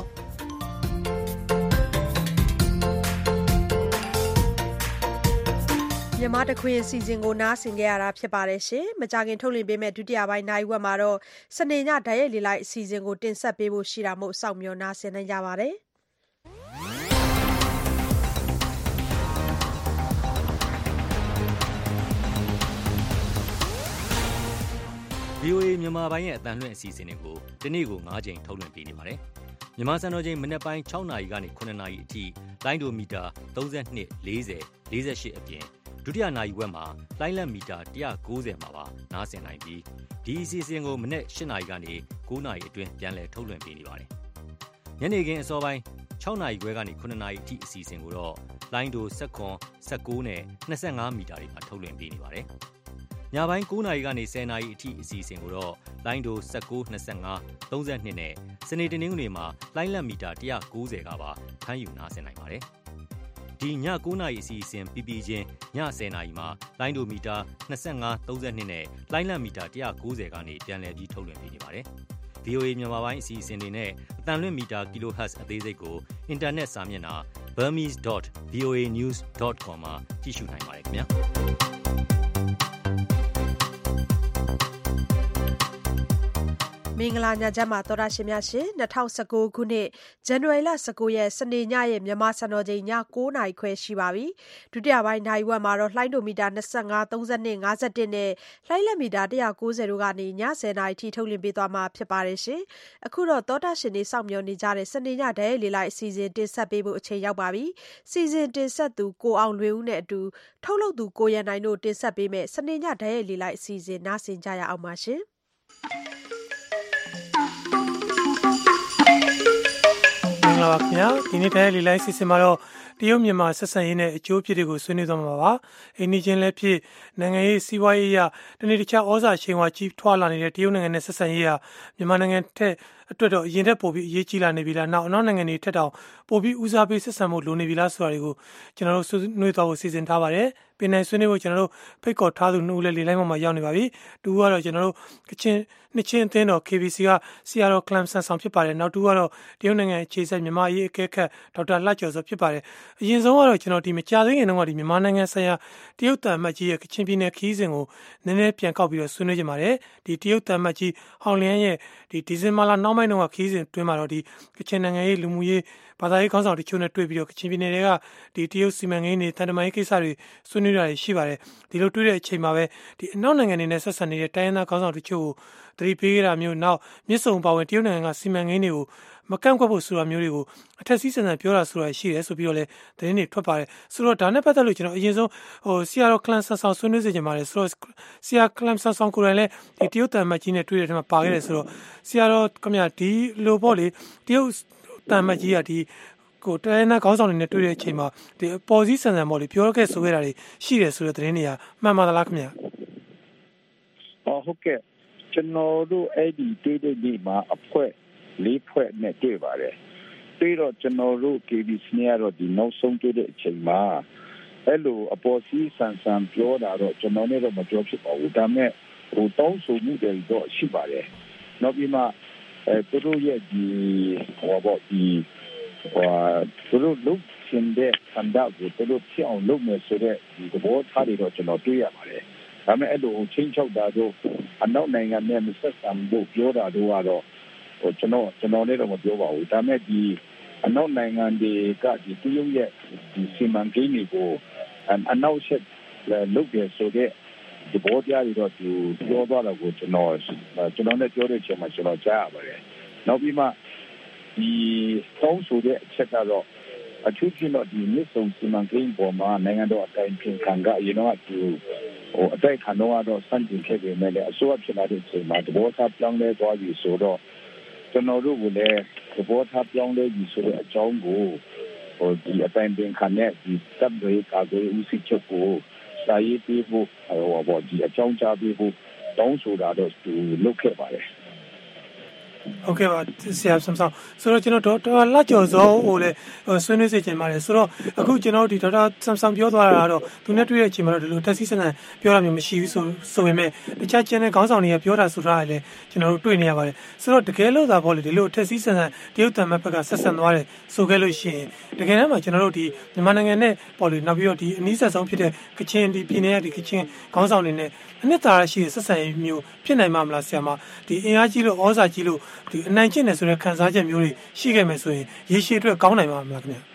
မြန်မာတခွင်အစီအစဉ်ကိုနားဆင်ကြရတာဖြစ်ပါတယ်ရှင်။မကြခင်ထုတ်လွှင့်ပေးမယ့်ဒုတိယပိုင်းနိုင်ဝက်မှာတော့စနေညဓာတ်ရိုက်လေးလိုက်အစီအစဉ်ကိုတင်ဆက်ပေးဖို့ရှိတာမို့စောင့်မျှော်နားဆင်နိုင်ကြပါတယ်။ VOA မြန်မာပိုင်းရဲ့အတန်လွှင့်အစီအစဉ်တွေကိုဒီနေ့ကို9ချိန်ထုတ်လွှင့်ပေးနေပါတယ်။မြန်မာစံတော်ချိန်မနက်ပိုင်း6နာရီကနေ9နာရီအထိလိုင်းဒိုမီတာ32 40 48အပြင်ဒုတိယနာရီဝက်မှာလိုင်းလက်မီတာ190မှာပါနားဆင်နိုင်ပြီးဒီအစီအစဉ်ကိုမနက်8နာရီကနေ9နာရီအတွင်းပြန်လည်ထုတ်လွှင့်ပေးနေပါတယ်ညနေခင်းအစောပိုင်း6နာရီခွဲကနေ9နာရီအထိအစီအစဉ်ကိုတော့လိုင်းဒို19နဲ့25မီတာတွေမှာထုတ်လွှင့်ပေးနေပါတယ်ညပိုင်း9နာရီကနေ10နာရီအထိအစီအစဉ်ကိုတော့လိုင်းဒို19 25 32နဲ့စနေတနင်္ဂနွေမှာလိုင်းလက်မီတာ190ကပါဖမ်းယူနားဆင်နိုင်ပါတယ်ဒီည9နာရီအစီအစဉ်ပြီးပြီးချင်းည10နာရီမှာလိုင်းဒိုမီတာ25 32နဲ့လိုင်းလက်မီတာ190ကနေပြန်လည်ပြီးထုတ်လွှင့်ပေးနေပါတယ်VOA မြန်မာပိုင်းအစီအစဉ်တွေနဲ့အတန်လွင့်မီတာ kHz အသေးစိတ်ကိုအင်တာနက်စာမျက်နှာ burmese.voanews.com မှာကြည့်ရှုနိုင်ပါတယ်ခင်ဗျာမင်္ဂလာညချမ်းပါသောတာရှင်များရှင်2019ခုနှစ်ဇန်နဝါရီလ19ရက်စနေညရဲ့မြန်မာစံတော်ချိန်ည9နာရီခွဲရှိပါပြီဒုတိယပိုင်းနိုင်ဝက်မှာတော့လှိုင်းဒိုမီတာ25 32 51နဲ့လှိုင်းလက်မီတာ190တို့ကနေည10နာရီထိထုတ်လွှင့်ပေးသွားမှာဖြစ်ပါတယ်ရှင်အခုတော့သောတာရှင်တွေစောင့်မျှော်နေကြတဲ့စနေညဓာတ်ရိုက်လေးလိုက်အစီအစဉ်တင်ဆက်ပေးဖို့အချိန်ရောက်ပါပြီစီစဉ်တင်ဆက်သူကိုအောင်လွေဦးနဲ့အတူထုတ်လုပ်သူကိုရန်နိုင်တို့တင်ဆက်ပေးမယ်စနေညဓာတ်ရိုက်လေးလိုက်အစီအစဉ်နားဆင်ကြရအောင်ပါရှင်မင်္ဂလာပါခင်ဗျာဒီနေ့တိုင်းလေးလိုက်စီစဉ်မှာတော့တရုတ်မြန်မာဆက်ဆံရေးနဲ့အကျိုးဖြစ်တွေကိုဆွေးနွေးသွားမှာပါအိန္ဒိချင်းလည်းဖြစ်နိုင်ငံရေးစီးပွားရေးအရတနေ့တခြားဩဇာရှင်ဝါကြီးထွာလာနေတဲ့တရုတ်နိုင်ငံနဲ့ဆက်ဆံရေးဟာမြန်မာနိုင်ငံထက်အတွက်တော့အရင်ထက်ပိုပြီးအရေးကြီးလာနေပြီလားနောက်အနောက်နိုင်ငံတွေထက်တောင်ပိုပြီးဦးစားပေးဆက်ဆံမှုလိုနေပြီလားဆိုတာတွေကိုကျွန်တော်တို့ဆွေးနွေးသွားဖို့စီစဉ်ထားပါတယ်ပင်နိုင်ဆွေးနွေးဖို့ကျွန်တော်တို့ဖိတ်ခေါ်ထားသူနှုတ်လည်းလေးလိုက်မှာရောက်နေပါပြီတူကတော့ကျွန်တော်တို့ကချင်နှစ်ချင်းအသင်းတော် KBC ကဆရာတော်ကလမ်ဆန်ဆောင်ဖြစ်ပါတယ်နောက်တူကတော့တရုတ်နိုင်ငံအခြေစိုက်မြန်မာရေးအကဲခတ်ဒေါက်တာလှကျော်စောဖြစ်ပါတယ်အရင်ဆုံးကတော့ကျွန်တော်ဒီမကြာသေးခင်တုန်းကဒီမြန်မာနိုင်ငံဆိုင်ရာတရုတ်တန်မတ်ကြီးရဲ့ကချင်ပြည်နယ်ခီးစဉ်ကိုနည်းနည်းပြန်ကောက်ပြီးတော့ဆွေးနွေးကြပါတယ်ဒီတရုတ်တန်မတ်ကြီးဟောင်လျန်းရဲ့ဒီဇင်ဘာလနောက်ပိုင်းတုန်းကခီးစဉ်တွင်းမှာတော့ဒီကချင်နိုင်ငံရေးလူမှုရေးဘာသာရေးခေါင်းဆောင်တချို့နဲ့တွေ့ပြီးတော့ကချင်ပြည်နယ်တွေကဒီတရုတ်စီမံကိန်းတွေတန်တမာရေးကိစ္စတွေဆွေးနွေးတာရှိပါတယ်ဒီလိုတွေ့တဲ့အချိန်မှာပဲဒီအနောက်နိုင်ငံတွေနဲ့ဆက်ဆံနေတဲ့တိုင်းရင်းသားခေါင်းဆောင်တချို့ကိုသတိပေးကြတာမျိုးနောက်မြစ်ဆုံပါဝင်တရုတ်နိုင်ငံကစီမံကိန်းတွေကိုမကန့်ကွက်ဖို့ဆိုတာမျိုးတွေကိုအထက်စီးဆန်ဆန်ပြောတာဆိုတာရှိတယ်ဆိုပြီးတော့လည်းသတင်းတွေထွက်ပါတယ်ဆိုတော့ဒါနဲ့ပတ်သက်လို့ကျွန်တော်အရင်ဆုံးဆရာတော်ကလန်ဆန်ဆောင်ဆွေးနွေးစေချင်ပါတယ်ဆိုတော့ဆရာကလန်ဆန်ဆောင်ကိုယ်တိုင်လည်းဒီတရုတ်တန်မတ်ကြီးနဲ့တွေ့တဲ့ထဲမှာပါခဲ့တယ်ဆိုတော့ဆရာတော်ခင်ဗျာဒီလိုပေါ့လေတရုတ်တန်မတ်ကြီးကဒီကိုတိုင်းနာခေါင်းဆောင်တွေနဲ့တွေ့တဲ့အချိန်မှာဒီပေါ်စည်းဆန်ဆန်ပေါ့လေပြောခဲ့ဆိုခဲ့တာတွေရှိတယ်ဆိုတဲ့သတင်းတွေကမှန်ပါသလားခင်ဗျာဟုတ်ကဲ့ကျွန်တော်တို့အဲ့ဒီတွေ့တဲ့နေ့မှာအဖွဲ့လေးဖွဲ့နဲ့တွေ့ပါတယ်ပြီးတော့ကျွန်တော်တို့ KBC နဲ့တော့ဒီနောက်ဆုံးတွေ့တဲ့အချိန်မှာအဲ့လိုအပေါ်စီးဆန်ဆန်ပြောတာတော့ကျွန်တော်နဲ့တော့မပြောဖြစ်ပါဘူးဒါပေမဲ့တောင်းဆိုမှုတွေတော့ရှိပါတယ်နောက်ပြီးမှသူတို့ရဲ့ဒီသူတို့လုပ်ရှင်တဲ့ဆန္ဒကိုသူတို့ဖြစ်အောင်လုပ်မယ်ဆိုတဲ့ဒီသဘောထားတွေတော့ကျွန်တော်တွေ့ရပါတယ်ဒါပေမဲ့အဲ့လိုချင်းချောက်တာတို့အနောက်နိုင်ငံနဲ့မဆက်ဆံဖို့ပြောတာတို့ကတော့ကျွန်တော်လည်းတော့မပြောပါဘူးဒါပေမဲ့ဒီအနောက်နိုင်ငံတွေကဒီတရုတ်ရဲ့ဒီစီမံကိန်းတွေကိုအနောက်ဆက်လုပ်ရဆိုတဲ့ဒီဘောတရားတွေတော့သူပြောသွားတာကိုကျွန်တော်လည်းပြောတဲ့အချိန်မှာကျွန်တော်ကြားရပါတယ်နောက်ပြီးမှဒီတောင်းဆိုတဲ့အချက်ကတော့အထူးဖြင့်တော့ဒီမြစ်ဆုံစီမံကိန်းပေါ်မှာနိုင်ငံတော်အတိုင်းပြင်ခံကအရင်တော့သူအတိုက်ခံတော့စန့်ကျင်ခဲ့ပေမဲ့လည်းအစိုးရဖြစ်လာတဲ့အချိန်မှာသဘောထားပြောင်းလဲသွားပြီဆိုတော့ကျွန်တော်တို့ကလည်းသဘောထားပြောင်းလဲပြီဆိုတဲ့အကြောင်းကိုဒီအတိုင်းပြင်ခံတဲ့ဒီတပ်တွေကာကွယ်ဦးစီးချုပ်ကိုစာရေးပေးဖို့ဒီအကြောင်းကြားပေးဖို့တောင်းဆိုတာတော့သူလုပ်ခဲ့ပါတယ်ဟုတ်ကဲ့ပါဆရာဆမ်ဆောင်ဆိုတော့ကျွန်တော်ဒေါက်တာလှကျော်စောကိုလည်းဆွေးနွေးစေချင်ပါတယ်ဆိုတော့အခုကျွန်တော်ဒီဒေါက်တာဆမ်ဆောင်ပြောသွားတာကတော့သူနဲ့တွေ့တဲ့အချိန်မှာတော့ဒီလိုတက်စီဆန်ဆန်ပြောတာမျိုးမရှိဘူးဆိုပေမဲ့တခြားကျန်တဲ့ခေါင်းဆောင်တွေကပြောတာဆိုတာလည်းကျွန်တော်တို့တွေ့နေရပါတယ်ဆိုတော့တကယ်လို့သာပေါ့လေဒီလိုတက်စီဆန်ဆန်တရုတ်တန်မတ်ဘက်ကဆက်ဆံသွားတယ်ဆိုခဲ့လို့ရှိရင်တကယ်တမ်းမှာကျွန်တော်တို့ဒီမြန်မာနိုင်ငံနဲ့ပေါ့လေနောက်ပြီးတော့ဒီအနည်းဆက်ဆုံးဖြစ်တဲ့ကချင်ဒီပြည်နယ်ကဒီကချင်ခေါင်းဆောင်တွေနဲ့အနှစ်သာရရှိတဲ့ဆက်ဆံရေးမျိုးဖြစ်နိုင်မှာမလားဆရာမဒီအင်အားကြီးလို့ဩဇာကြီးလို့ဒီအနိုင်ကျင့်တယ်ဆိုတဲ့ခံစားချက်မျိုးတွေရှိခဲ့မယ်ဆိုရင်ရေရှည်အတွက်ကောင်းနိုင်မှာမလားခင်ဗျာ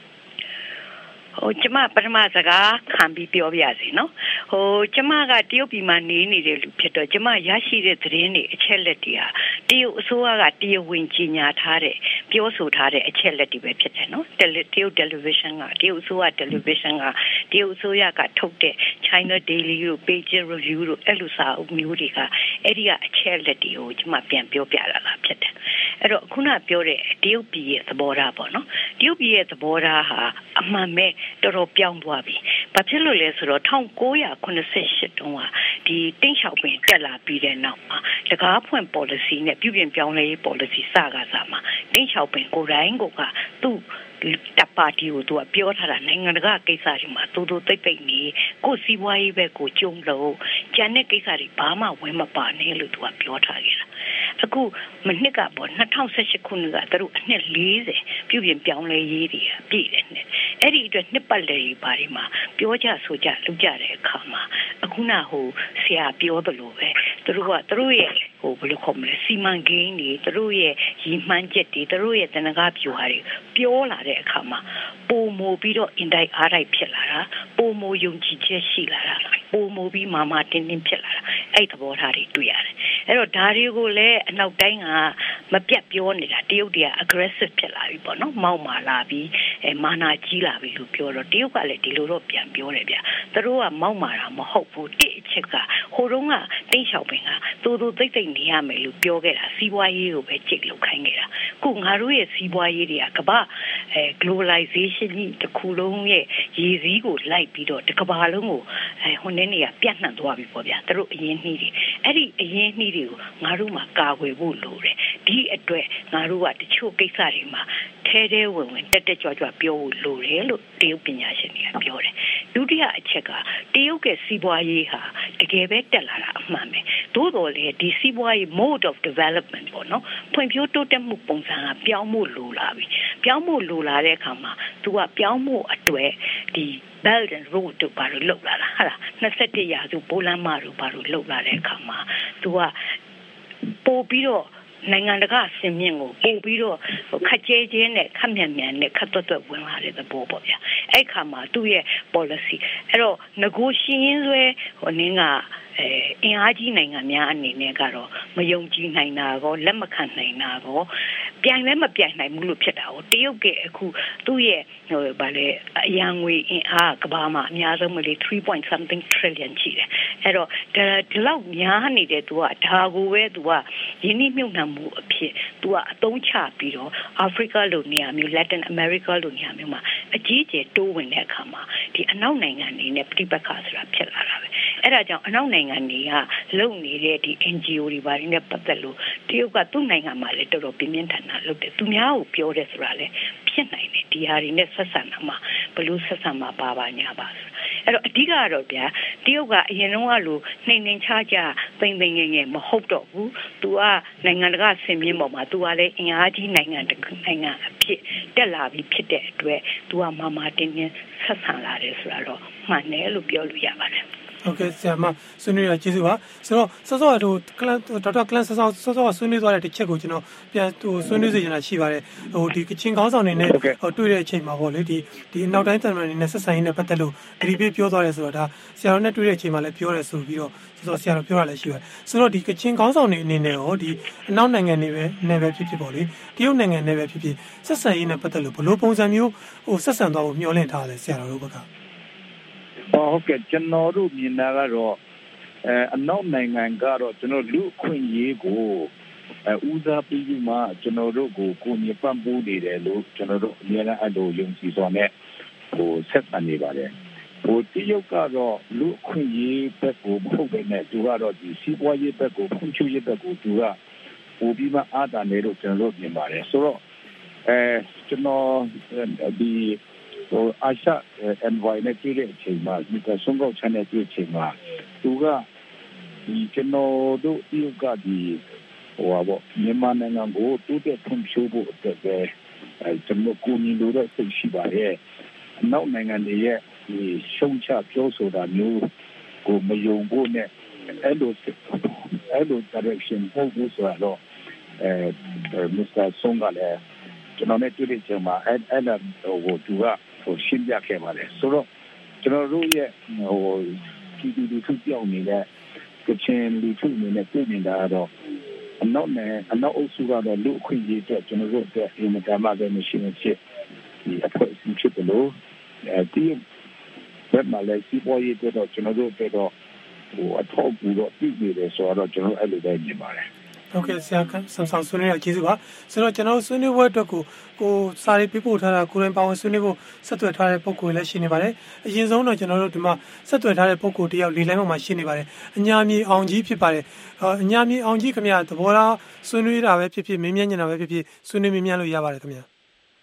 ကျမပထမစကားခံပြီးပြောပြရစီနော်ကျမကတရုတ်ပြည်မှာနေနေတဲ့လူဖြစ်တော့ကျမရရှိတဲ့သတင်းတွေအချက်လက်တွေဟာတရုတ်အစိုးရကတရားဝင်ကြီးညာထားတဲ့ပြောဆိုထားတဲ့အချက်လက်တွေပဲဖြစ်တယ်နော်တရုတ် television ကတရုတ်အစိုးရ television ကတရုတ်အစိုးရကထုတ်တဲ့ China Daily တို့ Beijing Review တို့အဲ့လိုစာအုပ်မျိုးတွေကအဲ့ဒီကအချက်လက်တွေကိုကျွန်မပြန်ပြောပြတာလားဖြစ်တယ်အဲ့တော့ခုနပြောတဲ့တရုတ်ပြည်ရဲ့သဘောထားပေါ့နော်တရုတ်ပြည်ရဲ့သဘောထားဟာအမှန်ပဲတော်တော်ပြောင်းသွားပြီဘာဖြစ်လို့လဲဆိုတော့1988တုန်းကဒီတင်းလျှောက်ပင်တက်လာပြီးတဲ့နောက်မှာတကားဖွင့် policy နဲ့ပြုပြင်ပြောင်းလဲရေး policy စကားစားမှာတင်းလျှောက်ပင်ကိုယ်တိုင်ကသူ့တပ်ပါတီကိုသူကပြောထားတာနိုင်ငံတကာကိစ္စတွေမှာတိုးတိုးတိတ်တိတ်နေကိုစီးပွားရေးပဲကိုကျုံလို့ကျန်တဲ့ကိစ္စတွေဘာမှဝင်မပါနဲ့လို့သူကပြောထားခဲ့တာအခုမနှစ်ကပေါ့2018ခုနှစ်ကသူတို့အနှစ်40ပြုပြင်ပြောင်းလဲရေးတွေပြည့်တယ်နဲ့အဲ့ဒီအတွက်နှစ်ပတ်လည်တွေဘာတွေမှာပြောကြဆိုကြလုပ်ကြတဲ့အခါမှာအခုနဆရာပြောသလိုပဲသူတို့ရဲ့ဘယ်လိုခေါ်မလဲစီမံကိန်းတွေသူတို့ရဲ့ရည်မှန်းချက်တွေသူတို့ရဲ့တနဂါပြူဟာတွေပြောလာတဲ့အခါမှာပုံမူပြီးတော့ indirect အားလိုက်ဖြစ်လာတာပုံမူယုံကြည်ချက်ရှိလာတာပုံမူပြီးမာမာတင်းတင်းဖြစ်လာတာအဲ့သဘောထားတွေတွေ့ရတယ်အဲ့တော့ဒါတွေကိုလည်းအနောက်တိုင်းကမပြတ်ပြောနေတာတရုတ်တွေက aggressive ဖြစ်လာပြီပေါ့နော်မောက်မာလာပြီးမာနာကြီးလာပြီလို့ပြောတော့တရုတ်ကလည်းဒီလိုတော့ပြန်ပြောတယ်ဗျသူတို့ကမောက်မာတာမဟုတ်ဘူးတစ်အချက်ကဟိုတုန်းကတင်းလျှောက်ပင်ကသို့သိမ့်နေရမယ်လို့ပြောခဲ့တာစီးပွားရေးကိုပဲကြိတ်လုပ်ခိုင်းခဲ့တာခုငါတို့ရဲ့စီးပွားရေးတွေကကမ္ဘာglobalization ကြီးတစ်ခုလုံးရဲ့ရည်စည်းကိုလိုက်ပြီးတော့တစ်ကမ္ဘာလုံးကိုဟိုနေ့နေရပြန့်နှံ့သွားပြီပေါ့ဗျာသူတို့အရင်နှီးတွေအဲ့ဒီအရင်နှီးတွေကိုငါတို့မှာကာကွယ်ဖို့လိုတယ်ဒီအတွက်ငါတို့ကတချို့ကိစ္စတွေမှာထဲဝင်တက်ကြွပြောဖို့လိုတယ်လို့တရုတ်ပညာရှင်တွေကပြောတယ်ဒုတိယအချက်ကတရုတ်ရဲ့စီးပွားရေးဟာတကယ်ပဲတက်လာတာအမှန်ပဲသို့တော်လေဒီစီးပွားရေး mode of development ပေါ့နော်ဖွံ့ဖြိုးတိုးတက်မှုပုံစံကပြောင်းဖို့လိုလာပြီပြောင်းဖို့လိုလာတဲ့အခါမှာသူကပြောင်းဖို့အတွက်ဒီ Belt and Road တို့ဘာလို့လောက်လာတာဟာ21ရာစုပိုလန်မာတို့ဘာလို့လောက်လာတဲ့အခါမှာသူကပို့ပြီးတော့နိုင်ငံတကာအစင်မြင့်ကိုပို့ပြီးတော့ခက်ကျဲကျဲနဲ့ခက်မြန်မြန်နဲ့ခက်တွတ်ဝင်လာတဲ့သဘောပေါ့ဗျာအဲ့ခါမှာသူ့ရဲ့ policy အဲ့တော့ negotiation ဆွဲနင်းကအင်အားကြီးနိုင်ငံများအနေနဲ့ကတော့မယုံကြည်နိုင်တာကောလက်မခံနိုင်တာကောပြိုင်လည်းမပြိုင်နိုင်ဘူးလို့ဖြစ်တာကိုတရုတ်ကအခုသူ့ရဲ့ဗာလေအရန်ငွေအင်အားကဘာမှာအများဆုံးမလေး 3.something trillion ရှိတယ်အဲ့တော့ဒီလောက်များနေတဲ့သူကဒါကိုပဲသူကယင်းနှိမ့်မြုပ်နှံမှုအဖြစ်သူကအသုံးချပြီးတော့အာဖရိကလိုနေရာမျိုး Latin America လိုနေရာမျိုးမှာအကြီးကျယ်တိုးဝင်တဲ့အခါမှာဒီအနောက်နိုင်ငံတွေနဲ့ပြိပက္ခဆိုတာဖြစ်လာတာပဲအဲ့ဒါကြောင့်အနောက်နိုင်ငံတွေကလုံနေတဲ့ဒီ NGO တွေဘာတွေနဲ့ပတ်သက်လို့တရုတ်ကသူ့နိုင်ငံမှာလည်းတော်တော်ပြင်းပြင်းထန်ထန်လုပ်တယ်သူများကိုပြောတယ်ဆိုတာလည်းဖြစ်နိုင်တယ်ဒီဟာတွေနဲ့ဆက်ဆံတာမှာဘလို့ဆက်ဆံမှာပါညာပါဆိုအဲ့တော့အဓိကကတော့ဗျာတရုတ်ကအရင်တော့လို့နှိမ်ချကြပိန်ငယ်မဟုတ်တော့ဘူးသူကနိုင်ငံတကာဆင်မြင့်ပေါ်မှာသူကလည်းအင်အားကြီးနိုင်ငံတစ်ခုနိုင်ငံအဖြစ်တက်လာပြီးဖြစ်တဲ့အတွက်သူကမာတင်းတင်းဆက်ဆံလာတယ်ဆိုတာတော့မှန်တယ်လို့ပြောလို့ရပါတယ်ဟုတ်ကဲ့ဆရာမဆွေးနွေးရကျေးဇူးပါဆိုတော့စောစောကဒေါက်တာကလန်စောစောကဆွေးနွေးသွားတဲ့တစ်ချက်ကိုကျွန်တော်ပြန်ဆွေးနွေးစေချင်တာရှိပါတယ်ဒီကချင်ခေါင်းဆောင်တွေနဲ့တွေ့တဲ့အချိန်မှာပေါ့လေဒီအနောက်တိုင်းတန်မာတွေနဲ့ဆက်ဆံရေးနဲ့ပတ်သက်လို့ဒီပြပြောသွားတယ်ဆိုတော့ဒါဆရာတို့နဲ့တွေ့တဲ့အချိန်မှာလည်းပြောရဲဆိုပြီးတော့စောစောဆရာတို့ပြောရလည်းရှိပါတယ်ဆိုတော့ဒီကချင်ခေါင်းဆောင်တွေအနေနဲ့ရောဒီအနောက်နိုင်ငံတွေပဲနဲ့ပဲဖြစ်ပေါ့လေတရုတ်နိုင်ငံနဲ့ပဲဖြစ်ဆက်ဆံရေးနဲ့ပတ်သက်လို့ဘယ်လိုပုံစံမျိုးဆက်ဆံသွားဖို့မျှော်လင့်ထားလဲဆရာတို့ဘက်ကဟုတ်ကဲ့ကျွန်တော်တို့မြင်တာကတော့အနောက်နိုင်ငံကတော့ကျွန်တော်လူအခွင့်အရေးကိုဦးစားပေးပြီးမှကျွန်တော်တို့ကိုကိုမြပံ့ပိုးနေတယ်လို့ကျွန်တော်တို့အများအားအလိုယုံကြည်စွာနဲ့ဆက်ဆံနေပါတယ်တရုတ်ကတော့လူအခွင့်အရေးဘက်ကိုမဟုတ်ဘဲနဲ့သူကတော့ဒီစီးပွားရေးဘက်ကိုဖွံ့ဖြိုးရေးဘက်ကိုသူကပိုပြီးမှအားတာနေလို့ကျွန်တော်တို့မြင်ပါတယ်ဆိုတော့ကျွန်တော်ဒီအာရှ environment တွေ့တဲ့အချိန်မှာဒီကဆုံးကောက်ချမ်းတဲ့တွေ့အချိန်မှာသူကဒီကျွန်တော်တို့ဒီကဒီမြန်မာနိုင်ငံကိုတိုးတက်ဖွံ့ဖြိုးဖို့အတွက်ပဲကျွန်တော်ကိုမြင်လို့တော့သိရှိပါတယ်နောက်နိုင်ငံတွေရဲ့ဒီရှုံချပြောဆိုတာမျိုးကိုမယုံဖို့နဲ့အဲ့လို direction ပို့ဖို့ဆိုတော့Mr. Song ကလည်းကျွန်တော်နဲ့တွေ့တဲ့ချိန်မှာအဲ့ဒါကိုသူကရှင်းပြခဲ့ပါတယ်ဆိုတော့ကျွန်တော်တို့ရဲ့ဒီလူထုပြောင်းနေတဲ့ကချင်လူထုအနေနဲ့ပြည်နေတာတော့နောက်အုပ်စုကတော့လူအခွင့်အရေးအတွက်ကျွန်တော်တို့အတွက်ဒီမှာတမပဲမရှိမဖြစ်ဒီအဖွဲ့အစည်းဖြစ်တယ်လို့ဒီဘက်မှာလည်းစီးပွားရေးအတွက်တော့ကျွန်တော်တို့အတွက်တော့အထောက်အကူတော့ပြည်နေတယ်ဆိုတော့ကျွန်တော်အဲ့လိုပဲမြင်ပါတယ်ဟုတ်ကဲ့ဆရာဆမ်ဆောင်ဆွေးနွေးရကျေးဇူးပါဆိုတော့ကျွန်တော်ဆွေးနွေးပွဲအတွက်ကိုစာရေးပေးပို့ထားတာကိုရင်ပါဝင်ဆွေးနွေးဖို့ဆက်သွယ်ထားတဲ့ပုံကိုလည်းရှိနေပါတယ်အရင်ဆုံးတော့ကျွန်တော်တို့ဒီမှာဆက်သွယ်ထားတဲ့ပုံကိုတယောက်လေးလိုင်းပေါ်မှာရှိနေပါတယ်အညာမြေအောင်ကြီးဖြစ်ပါတယ်အညာမြေအောင်ကြီးခင်ဗျာသဘောထားဆွေးနွေးတာပဲဖြစ်ဖြစ်မင်းမြန်းနေတာပဲဖြစ်ဖြစ်ဆွေးနွေးမင်းမြန်းလို့ရပါတယ်ခင်ဗျာ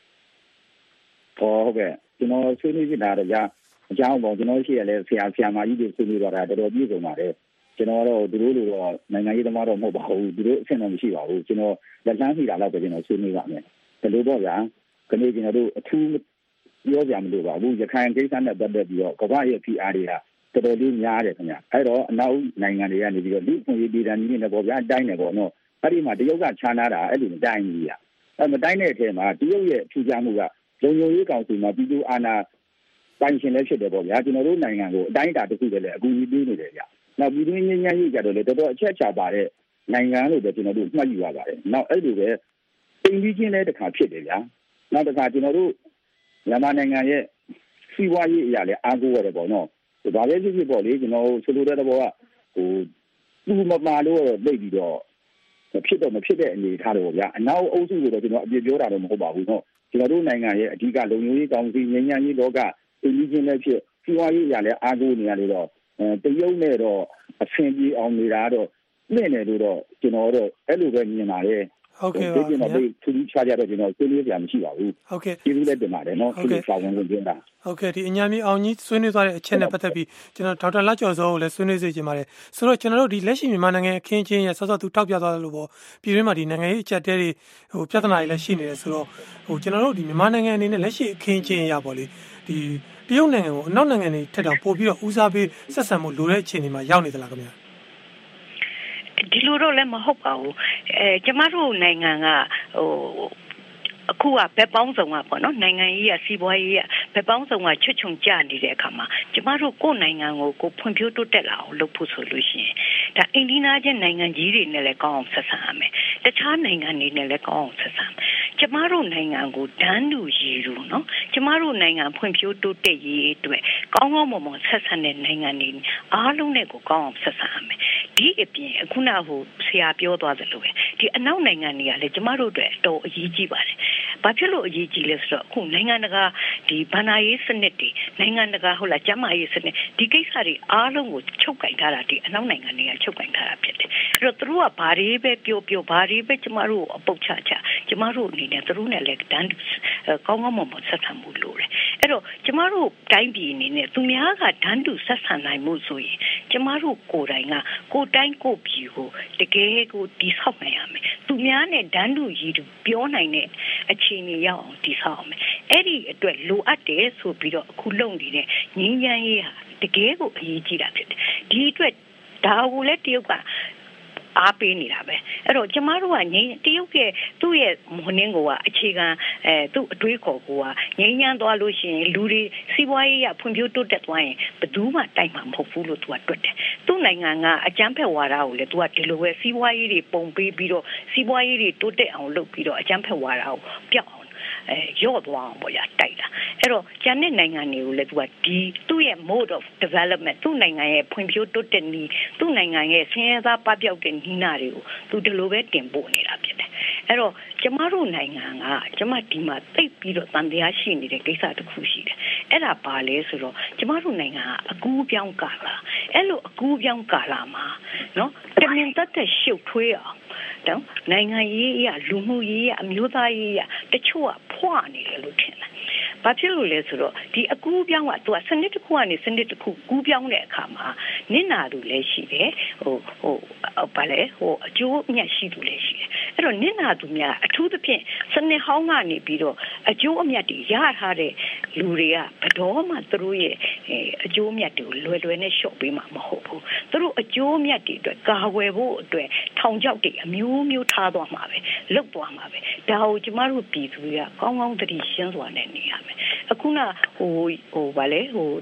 ဟုတ်ကဲ့ကျွန်တော်ဆွေးနွေးနေတာတော့ကြာအကြောင်းပေါ့ကျွန်တော်ရှိရလဲဆရာမကြီးတွေဆွေးနွေးတော့တာတော်တော်ပြည့်စုံပါတယ်ကျွန်တော်တော့သူတို့လိုတော့နိုင်ငံရေးသမားတော့မဟုတ်ပါဘူးသူတို့အဆင့်တော့မရှိပါဘူးကျွန်တော်လက်လန်းစီတာတော့ပဲကျွန်တော်ဆွေးနွေးပါမယ်ဒါလို့တော့ဗျာခဏကျွန်တော်တို့အထူးပြောပြမလို့ပါဘူးရခိုင်ကိစ္စနဲ့ပတ်သက်ပြီးတော့ကမ္ဘာရဲ့ PR တွေကတော်တော်လေးများတယ်ခင်ဗျအဲ့တော့အနောက်နိုင်ငံတွေကနေပြီးတော့လူ့အခွင့်အရေးဒေသနည်းနဲ့ပေါ့ဗျာတိုင်းတယ်ပေါ့နော်အဲ့ဒီမှာတရုတ်ကခြားနာတာအဲ့လိုမတိုင်းဘူးဗျာအဲ့မတိုင်းတဲ့အထက်မှာတရုတ်ရဲ့ထူးခြားမှုကလုံခြုံရေးကောင်စီမှာပြည်သူအာဏာပိုင်ရှင်လည်းဖြစ်တယ်ပေါ့ဗျာကျွန်တော်တို့နိုင်ငံကိုအတိုင်းအတာတစ်ခုတည်းလည်းအကူအညီပေးနေတယ်ဗျာနောက်ပြည်တွင်းငြိမ်းချမ်းရေးကြတော့လေတော်တော်အချက်ချပါတဲ့နိုင်ငံလို့ပဲကျွန်တော်တို့မှတ်ယူရပါတယ်နောက်အဲ့လိုပဲပြည်ပြီးချင်းလည်းတစ်ခါဖြစ်တယ်ဗျာနောက်တစ်ခါကျွန်တော်တို့မြန်မာနိုင်ငံရဲ့စီးပွားရေးအရာလည်းအားကိုးရတယ်ပေါ့နော်ဒါပဲဖြစ်ပေါ့လေကျွန်တော်ဆိုလိုတဲ့ဘောကသူ့မမာလို့တော့သိပြီးတော့ဖြစ်တော့မဖြစ်တဲ့အနေထားတော့ဗျာအနောက်အုပ်စုကိုတော့ကျွန်တော်အပြစ်ပြောတာတော့မဟုတ်ပါဘူးနော်ကျွန်တော်တို့နိုင်ငံရဲ့အဓိကလုံခြုံရေးကောင်စီငြိမ်းချမ်းရေးလောကပြည်ပြီးချင်းလည်းဖြစ်စီးပွားရေးအရာလည်းအားကိုးနေရတယ်တော့တရုတ်နဲ့တော့အဆင်ပြေအောင်နေတာတော့နဲ့နေလို့တော့ကျွန်တော်တော့အဲ့လိုပဲမြင်ပါတယ်ဟုတ်ကဲ့ပါကျွန်တော်ဒီသူကြီးချကြတော့ကျွန်တော်ဆွေးနွေးပြမရှိပါဘူးဟုတ်ကဲ့ကျေးဇူးလည်းတင်ပါတယ်နော်ဒီစာဝင်ဝင်ပြင်တာဟုတ်ကဲ့ဒီအညာမြေအောင်ကြီးဆွေးနွေးသွားတဲ့အချက်နဲ့ပတ်သက်ပြီးကျွန်တော်ဒေါက်တာလကျော်စောကိုလည်းဆွေးနွေးစေချင်ပါတယ်ဆိုတော့ကျွန်တော်တို့ဒီလက်ရှိမြန်မာနိုင်ငံအခင်းချင်းရဲ့ဆော့ဆော့သူထောက်ပြသွားတယ်လို့ပေါ့ပြည်တွင်းမှာဒီနိုင်ငံရေးအချက်တဲတွေပြဿနာတွေလည်းရှိနေတယ်ဆိုတော့ကျွန်တော်တို့ဒီမြန်မာနိုင်ငံအနေနဲ့လက်ရှိအခင်းချင်းရပေါ့လေဒီတရုတ်နိုင်ငံကိုအနောက်နိုင်ငံတွေထက်တောင်ပိုပြီးတော့ဦးစားပေးဆက်ဆံမှုလိုတဲ့အခြေအနေမှာရောက်နေသလားခင်ဗျာဒီလိုတော့လည်းမဟုတ်ပါဘူးကျမတို့နိုင်ငံကအခုကဘက်ပေါင်းစုံကပေါ့နော်နိုင်ငံရေးရစီးပွားရေးရဘက်ပေါင်းစုံကချွတ်ချုံကြနေတဲ့အခါမှာကျမတို့ကိုယ်နိုင်ငံကိုဖွံ့ဖြိုးတိုးတက်လာအောင်လုပ်ဖို့ဆိုလို့ရှိရင်ဒါအိန္ဒိယချင်းနိုင်ငံကြီးတွေနဲ့လည်းကောင်းအောင်ဆက်ဆံရမယ်တခြားနိုင်ငံတွေနဲ့လည်းကောင်းအောင်ဆက်ဆံကျမတို့နိုင်ငံကိုဒန်းတူရည်လို့နော်ကျမတို့နိုင်ငံဖွံ့ဖြိုးတိုးတက်ရေးအတွက်ကောင်းကောင်းမွန်မွန်ဆက်ဆံတဲ့နိုင်ငံတွေအားလုံးနဲ့ကိုကောင်းအောင်ဆက်ဆံရမယ်ဒီအပြင်အခုနဆရာပြောသွားသလိုပဲဒီအနောက်နိုင်ငံတွေကလည်းကျမတို့အတွက်တော်အရေးကြီးပါတယ်ဘာဖြစ်လို့အရေးကြီးလဲဆိုတော့အခုနိုင်ငံတကာဒီဘဏ္ဍာရေးစနစ်တွေနိုင်ငံတကာဟုတ်လားကျန်းမာရေးစနစ်ဒီကိစ္စတွေအားလုံးကိုချုပ်ကင်ထားတာဒီအနောက်နိုင်ငံတွေကချုပ်ကင်ထားတာဖြစ်တယ်အဲ့တော့သူတို့ကဘာတွေပဲပြောဘာတွေပဲကျမတို့အပုတ်ချကျမတို့အနေနဲ့သူတို့နဲ့လည်းတန်းကောင်းကောင်းမွန်မွန်ဆက်ဆံမှုလိုတယ်အဲ့တော့ကျမတို့တိုင်းပြည်အနေနဲ့သူများကတန်းတူဆက်ဆံနိုင်မှုဆိုရင်ကျမတို့ကိုယ်တိုင်ကကိုယ်တိုင်းကိုယ်ပြည်ကိုတကယ်ကိုတည်ဆောက်နိုင်ရမယ်သူများနဲ့တန်းတူရည်တူပြောနိုင်တဲ့အခြေအနေရောက်အောင်တည်ဆောက်အောင်အဲ့ဒီအတွက်လိုအပ်တယ်ဆိုပြီးတော့အခုလုံနေတဲ့ငြိမ်းချမ်းရေးဟာတကယ်ကိုအရေးကြီးတာဖြစ်တယ်ဒီအတွက်ဒါကိုလည်းတရုတ်ကအားပေးနေတာပဲအဲ့တော့ကျမတို့ကတရုတ်ရဲ့သူ့ရဲ့မနှင်းကိုကအခြေခံသူ့အတွေးခေါ်ကိုကငြိမ်းချမ်းသွားလို့ရှိရင်လူတွေစီးပွားရေးရဖွံ့ဖြိုးတိုးတက်သွားရင်ဘယ်သူမှတိုက်မှာမဟုတ်ဘူးလို့သူကတွက်တယ်သူ့နိုင်ငံကအကြမ်းဖက်ဝါဒကိုလည်းသူကဒီလိုပဲစီးပွားရေးတွေပုံပေးပြီးတော့စီးပွားရေးတွေတိုးတက်အောင်လုပ်ပြီးတော့အကြမ်းဖက်ဝါဒကိုပျောက်အောင်ရော့သွားအောင်ပေါ့ရတိုက်တာအဲ့တော့ကျန်တဲ့နိုင်ငံတွေကိုလည်းသူကဒီသူ့ရဲ့ mode of development သူ့နိုင်ငံရဲ့ဖွံ့ဖြိုးတိုးတက်နည်းသူ့နိုင်ငံရဲ့ဆင်းရဲသားပပျောက်တဲ့နည်းနာတွေကိုသူဒီလိုပဲတင်ပို့နေတာဖြစ်တယ်အဲ့တော့ကျမတို့နိုင်ငံကကျမဒီမှာသိပြီးတော့တန်တရားရှိနေတဲ့ကိစ္စတစ်ခုရှိတယ်အဲ့ဒါပါလဲဆိုတော့ကျမတို့နိုင်ငံကအကူးပြောင်းကာလအဲ့လိုအကူးပြောင်းကာလမှာနော်တမင်သက်သက်ရှုပ်ထွေးအောင်တော့နိုင်ငံရေးအရလူမှုရေးအမျိုးသားရေးတချို့ကဖွာနေတယ်လို့ထင်တယ်။ဘာဖြစ်လို့လဲဆိုတော့ဒီအကူးပြောင်းကသူကစနစ်တစ်ခုကနေစနစ်တစ်ခုကူးပြောင်းတဲ့အခါမှာနစ်နာသူလည်းရှိတယ်ဘာလဲအကျိုးအမြတ်ရှိသူလည်းရှိတယ်။အဲ့တော့နစ်နာသူများအထူးသဖြင့်စနစ်ဟောင်းကနေပြီးတော့အကျိုးအမြတ်တွေရထားတဲ့လူတွေကဘယ်တော့မှသူတို့ရဲ့အကျိုးအမြတ်တွေကိုလွယ်လွယ်နဲ့လျှော့ပေးမှာမဟုတ်ဘူး။သူတို့အကျိုးအမြတ်တွေအတွက်ကာကွယ်ဖို့အတွက်ထောင်ချောက်တွေအမျိုးမျိုးထားသွားမှာပဲလုတ်သွားမှာပဲဒါကိုကျမတို့ပြည်သူတွေကကောင်းကောင်းသတိရှင်းစွာနဲ့နေရမယ်အခုနဘာလဲ